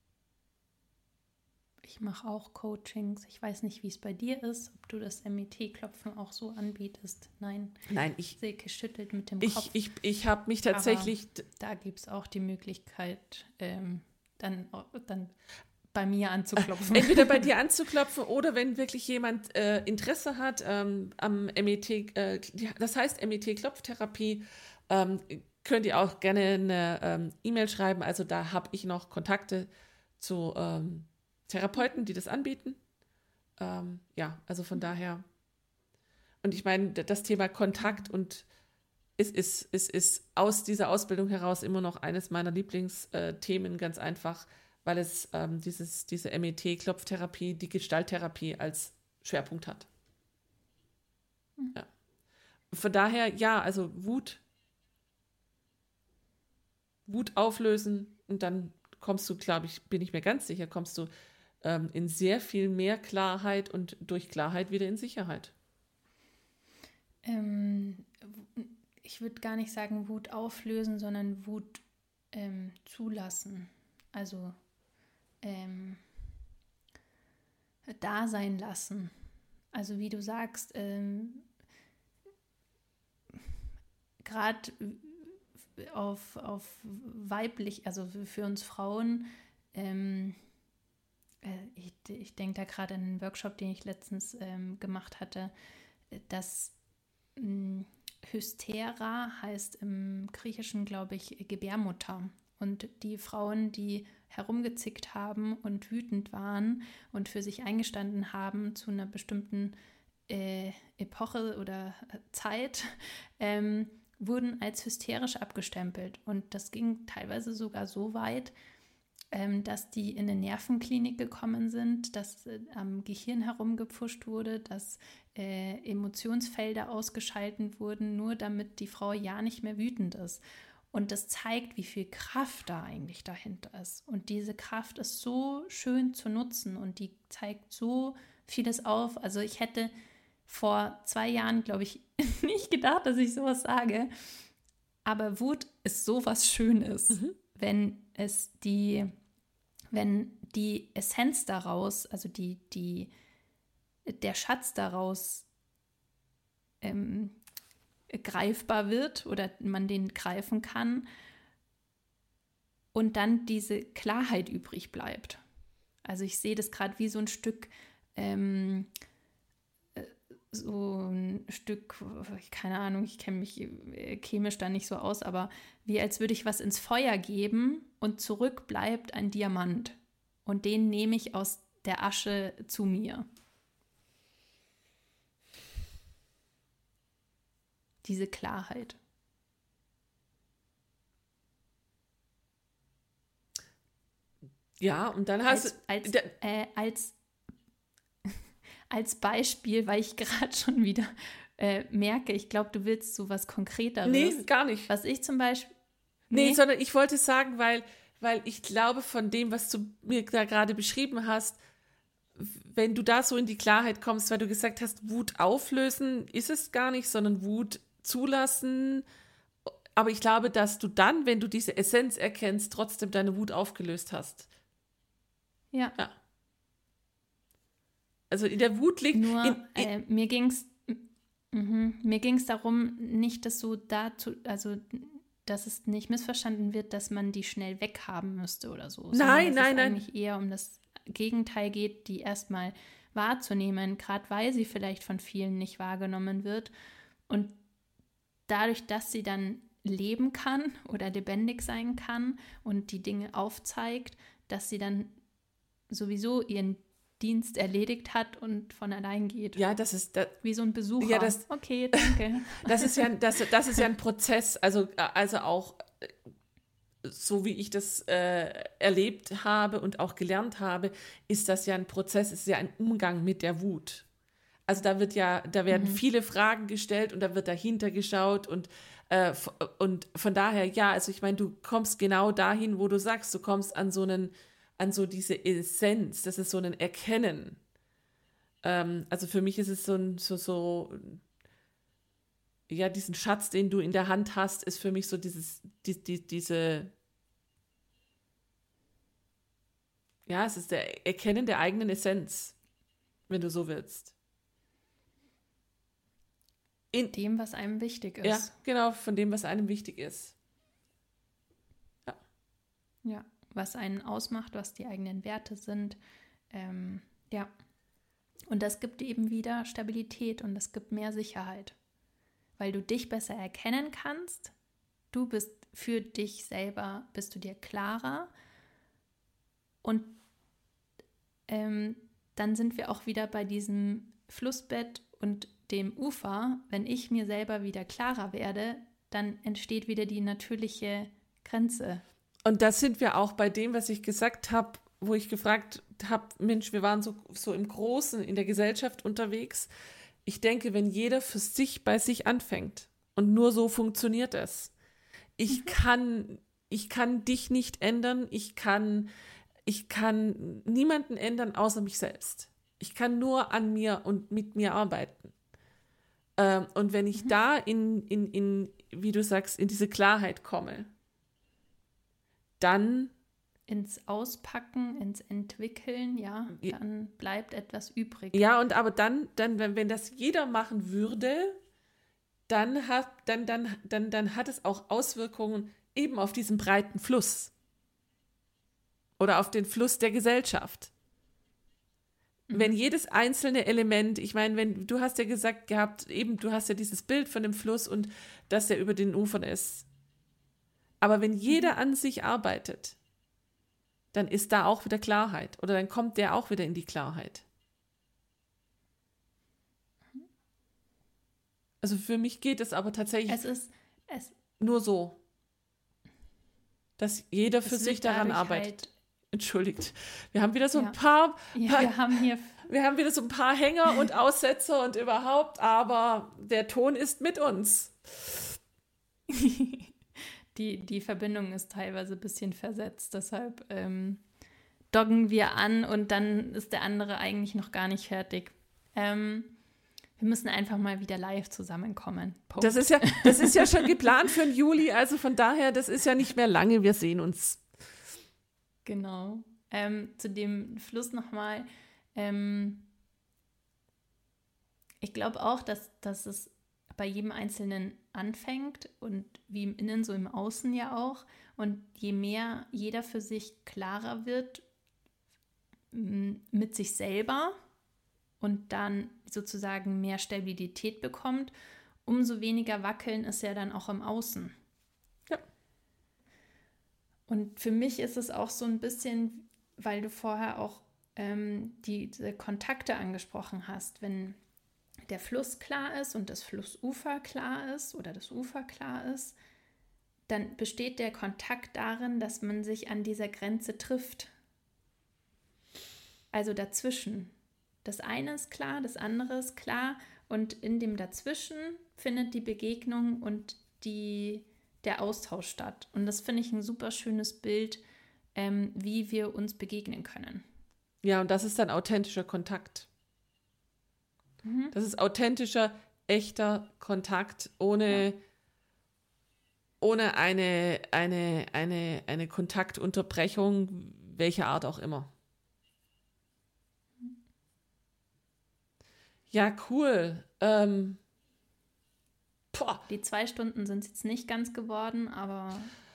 Ich mache auch Coachings. Ich weiß nicht, wie es bei dir ist, ob du das M E T-Klopfen auch so anbietest. Nein. Nein, ich. Silke schüttelt mit dem ich, Kopf. Ich, ich habe mich tatsächlich. Aber da gibt es auch die Möglichkeit, ähm, dann, dann bei mir anzuklopfen. Entweder bei dir anzuklopfen oder wenn wirklich jemand äh, Interesse hat ähm, am M E T, äh, das heißt M E T-Klopftherapie, ähm, könnt ihr auch gerne eine ähm, E-Mail schreiben. Also da habe ich noch Kontakte zu ähm, Therapeuten, die das anbieten. Ähm, ja, also von daher. Und ich meine, das Thema Kontakt und es ist, es ist aus dieser Ausbildung heraus immer noch eines meiner Lieblingsthemen, ganz einfach, weil es ähm, dieses, diese M E T-Klopftherapie, die Gestalttherapie als Schwerpunkt hat. Mhm. Ja. Von daher, ja, also Wut, Wut auflösen und dann kommst du, glaube ich, bin ich mir ganz sicher, kommst du ähm, in sehr viel mehr Klarheit und durch Klarheit wieder in Sicherheit. Ähm, ich würde gar nicht sagen Wut auflösen, sondern Wut ähm, zulassen. Also ähm, da sein lassen. Also wie du sagst, ähm, gerade auf, auf weiblich, also für uns Frauen, ähm, äh, ich, ich denke da gerade an einen Workshop, den ich letztens ähm, gemacht hatte, dass mh, Hystera heißt im Griechischen, glaube ich, Gebärmutter. Und die Frauen, die herumgezickt haben und wütend waren und für sich eingestanden haben zu einer bestimmten äh, Epoche oder Zeit, ähm, wurden als hysterisch abgestempelt. Und das ging teilweise sogar so weit, ähm, dass die in eine Nervenklinik gekommen sind, dass äh, am Gehirn herumgepfuscht wurde, dass äh, Emotionsfelder ausgeschaltet wurden, nur damit die Frau ja nicht mehr wütend ist. Und das zeigt, wie viel Kraft da eigentlich dahinter ist. Und diese Kraft ist so schön zu nutzen und die zeigt so vieles auf. Also ich hätte vor zwei Jahren, glaube ich, nicht gedacht, dass ich sowas sage. Aber Wut ist sowas Schönes, mhm. wenn es die, wenn die Essenz daraus, also die, die, der Schatz daraus ähm, greifbar wird oder man den greifen kann und dann diese Klarheit übrig bleibt. Also ich sehe das gerade wie so ein Stück, ähm, so ein Stück, keine Ahnung, ich kenne mich chemisch da nicht so aus, aber wie als würde ich was ins Feuer geben und zurück bleibt ein Diamant und den nehme ich aus der Asche zu mir. Diese Klarheit. Ja, und dann hast du... Als, als, äh, als, als Beispiel, weil ich gerade schon wieder äh, merke, ich glaube, du willst so was Konkreteres. Nee, gar nicht. Was ich zum Beispiel... Nee, nee sondern ich wollte sagen, weil, weil ich glaube, von dem, was du mir da gerade beschrieben hast, wenn du da so in die Klarheit kommst, weil du gesagt hast, Wut auflösen ist es gar nicht, sondern Wut zulassen, aber ich glaube, dass du dann, wenn du diese Essenz erkennst, trotzdem deine Wut aufgelöst hast. Ja. ja. Also in der Wut liegt... Nur, in, in, äh, mir ging es mir ging's darum, nicht, dass so dazu, also dass es nicht missverstanden wird, dass man die schnell weghaben müsste oder so. Nein, nein, dass nein. es eigentlich eher um das Gegenteil geht, die erstmal wahrzunehmen, gerade weil sie vielleicht von vielen nicht wahrgenommen wird und dadurch, dass sie dann leben kann oder lebendig sein kann und die Dinge aufzeigt, dass sie dann sowieso ihren Dienst erledigt hat und von allein geht. Ja, das ist... Das, wie so ein Besucher. Ja, das, okay, danke. Das ist ja, das, das ist ja ein Prozess, also, also auch so wie ich das äh, erlebt habe und auch gelernt habe, ist das ja ein Prozess, ist ja ein Umgang mit der Wut. Also da wird ja, da werden mhm. viele Fragen gestellt und da wird dahinter geschaut und, äh, und von daher, ja, also ich meine, du kommst genau dahin, wo du sagst, du kommst an so einen, an so diese Essenz, das ist so ein Erkennen. Ähm, also für mich ist es so ein, so, so, ja, diesen Schatz, den du in der Hand hast, ist für mich so dieses, die, die, diese, ja, es ist der Erkennen der eigenen Essenz, wenn du so willst. In dem, was einem wichtig ist. Ja, genau, von dem, was einem wichtig ist. Ja. Ja, was einen ausmacht, was die eigenen Werte sind. Ähm, ja. Und das gibt eben wieder Stabilität und das gibt mehr Sicherheit. Weil du dich besser erkennen kannst. Du bist für dich selber, bist du dir klarer. Und ähm, dann sind wir auch wieder bei diesem Flussbett und dem Ufer. Wenn ich mir selber wieder klarer werde, dann entsteht wieder die natürliche Grenze. Und da sind wir auch bei dem, was ich gesagt habe, wo ich gefragt habe, Mensch, wir waren so, so im Großen in der Gesellschaft unterwegs. Ich denke, wenn jeder für sich bei sich anfängt und nur so funktioniert es. Ich mhm. kann, ich kann dich nicht ändern, ich kann, ich kann niemanden ändern außer mich selbst. Ich kann nur an mir und mit mir arbeiten. Ähm, und wenn ich mhm. da in, in, in, wie du sagst, in diese Klarheit komme, dann ins Auspacken, ins Entwickeln, ja, dann bleibt etwas übrig. Ja, und aber dann, dann wenn, wenn das jeder machen würde, dann hat, dann, dann, dann, dann hat es auch Auswirkungen eben auf diesen breiten Fluss oder auf den Fluss der Gesellschaft. wenn jedes einzelne Element, ich meine, wenn du hast ja gesagt gehabt, eben du hast ja dieses Bild von dem Fluss und dass er über den Ufern ist. Aber wenn jeder an sich arbeitet, dann ist da auch wieder Klarheit oder dann kommt der auch wieder in die Klarheit. Also für mich geht es aber tatsächlich Es ist es, nur so, dass jeder für es sich wird daran dadurch arbeitet. halt, Entschuldigt. Wir haben wieder so Ja. ein paar, ja, wir haben hier wir haben wieder so ein paar Hänger und Aussetzer und überhaupt, aber der Ton ist mit uns. die, die Verbindung ist teilweise ein bisschen versetzt, deshalb ähm, doggen wir an und dann ist der andere eigentlich noch gar nicht fertig. Ähm, wir müssen einfach mal wieder live zusammenkommen. Punkt. Das ist ja, das ist ja schon geplant für den Juli, also von daher, das ist ja nicht mehr lange, wir sehen uns. Genau. Ähm, zu dem Fluss nochmal. Ähm, ich glaube auch, dass, dass es bei jedem Einzelnen anfängt und wie im Innen, so im Außen ja auch. Und je mehr jeder für sich klarer wird m, mit sich selber und dann sozusagen mehr Stabilität bekommt, umso weniger Wackeln ist ja dann auch im Außen. Ja. Und für mich ist es auch so ein bisschen, weil du vorher auch ähm, die, diese Kontakte angesprochen hast, wenn der Fluss klar ist und das Flussufer klar ist oder das Ufer klar ist, dann besteht der Kontakt darin, dass man sich an dieser Grenze trifft. Also dazwischen. Das eine ist klar, das andere ist klar und in dem Dazwischen findet die Begegnung und die, der Austausch statt. Und das finde ich ein super schönes Bild, ähm, wie wir uns begegnen können. Ja, und das ist dann authentischer Kontakt. Mhm. Das ist authentischer, echter Kontakt ohne, Ja. ohne eine, eine, eine, eine Kontaktunterbrechung, welcher Art auch immer. Ja, cool. Ähm, boah. Die zwei Stunden sind es jetzt nicht ganz geworden, aber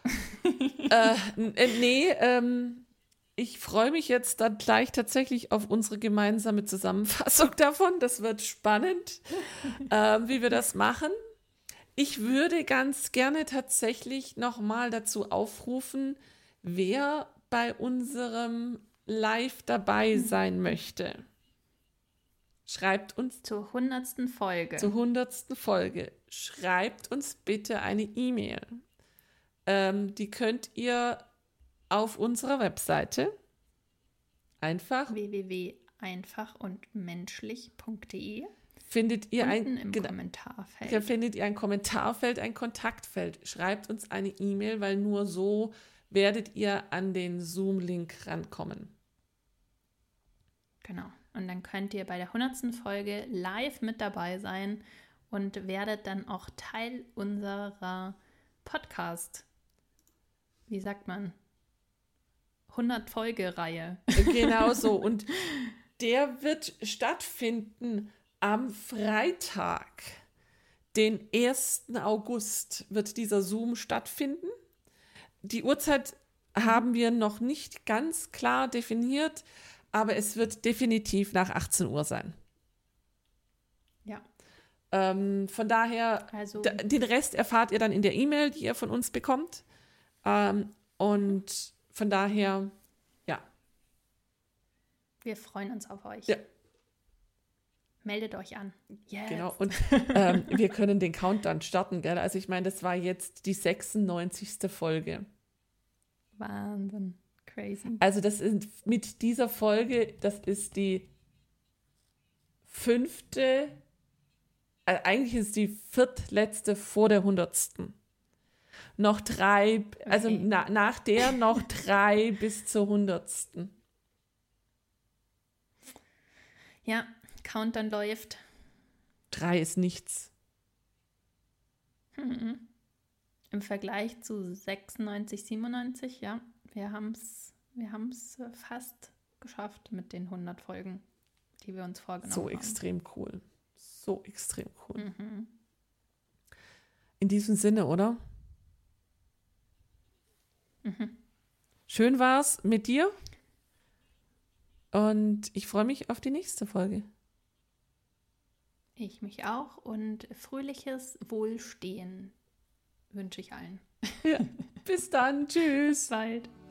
äh, n- äh, nee, ähm, ich freue mich jetzt dann gleich tatsächlich auf unsere gemeinsame Zusammenfassung davon. Das wird spannend, ähm, wie wir das machen. Ich würde ganz gerne tatsächlich nochmal dazu aufrufen, wer bei unserem Live dabei sein möchte. Schreibt uns zur hundertsten Folge. zur hundertsten Folge. Schreibt uns bitte eine E-Mail. Ähm, die könnt ihr auf unserer Webseite einfach w w w punkt einfach und menschlich punkt d e findet ihr unten ein im genau, Kommentarfeld. da findet ihr ein Kommentarfeld, ein Kontaktfeld. Schreibt uns eine E-Mail, weil nur so werdet ihr an den Zoom-Link rankommen. Genau. Und dann könnt ihr bei der hundertsten Folge live mit dabei sein und werdet dann auch Teil unserer Podcast, wie sagt man, hundert-Folge-Reihe. Genau so. Und der wird stattfinden am Freitag, den ersten August, wird dieser Zoom stattfinden. Die Uhrzeit haben wir noch nicht ganz klar definiert, aber es wird definitiv nach achtzehn Uhr sein. Ja. Ähm, von daher, Also d- den Rest erfahrt ihr dann in der E-Mail, die ihr von uns bekommt. Ähm, und von daher, ja. wir freuen uns auf euch. Ja. Meldet euch an. Yes. Genau, und ähm, wir können den Countdown starten, gell? Also ich meine, das war jetzt die sechsundneunzigste Folge. Wahnsinn. Crazy. Also das ist mit dieser Folge, das ist die fünfte, äh, eigentlich ist die viertletzte vor der hundertsten. Noch drei, also Okay. na, nach der noch drei bis zur hundertsten. Ja, Countdown läuft. Drei ist nichts. Mhm. Im Vergleich zu sechsundneunzig, siebenundneunzig, ja, wir haben es wir haben's fast geschafft mit den hundert Folgen, die wir uns vorgenommen So haben. extrem cool. So extrem cool. Mhm. In diesem Sinne, oder? Mhm. Schön war's mit dir. Und ich freue mich auf die nächste Folge. Ich mich auch und fröhliches Wohlstehen wünsche ich allen. Ja, bis dann. Tschüss. Bis bald.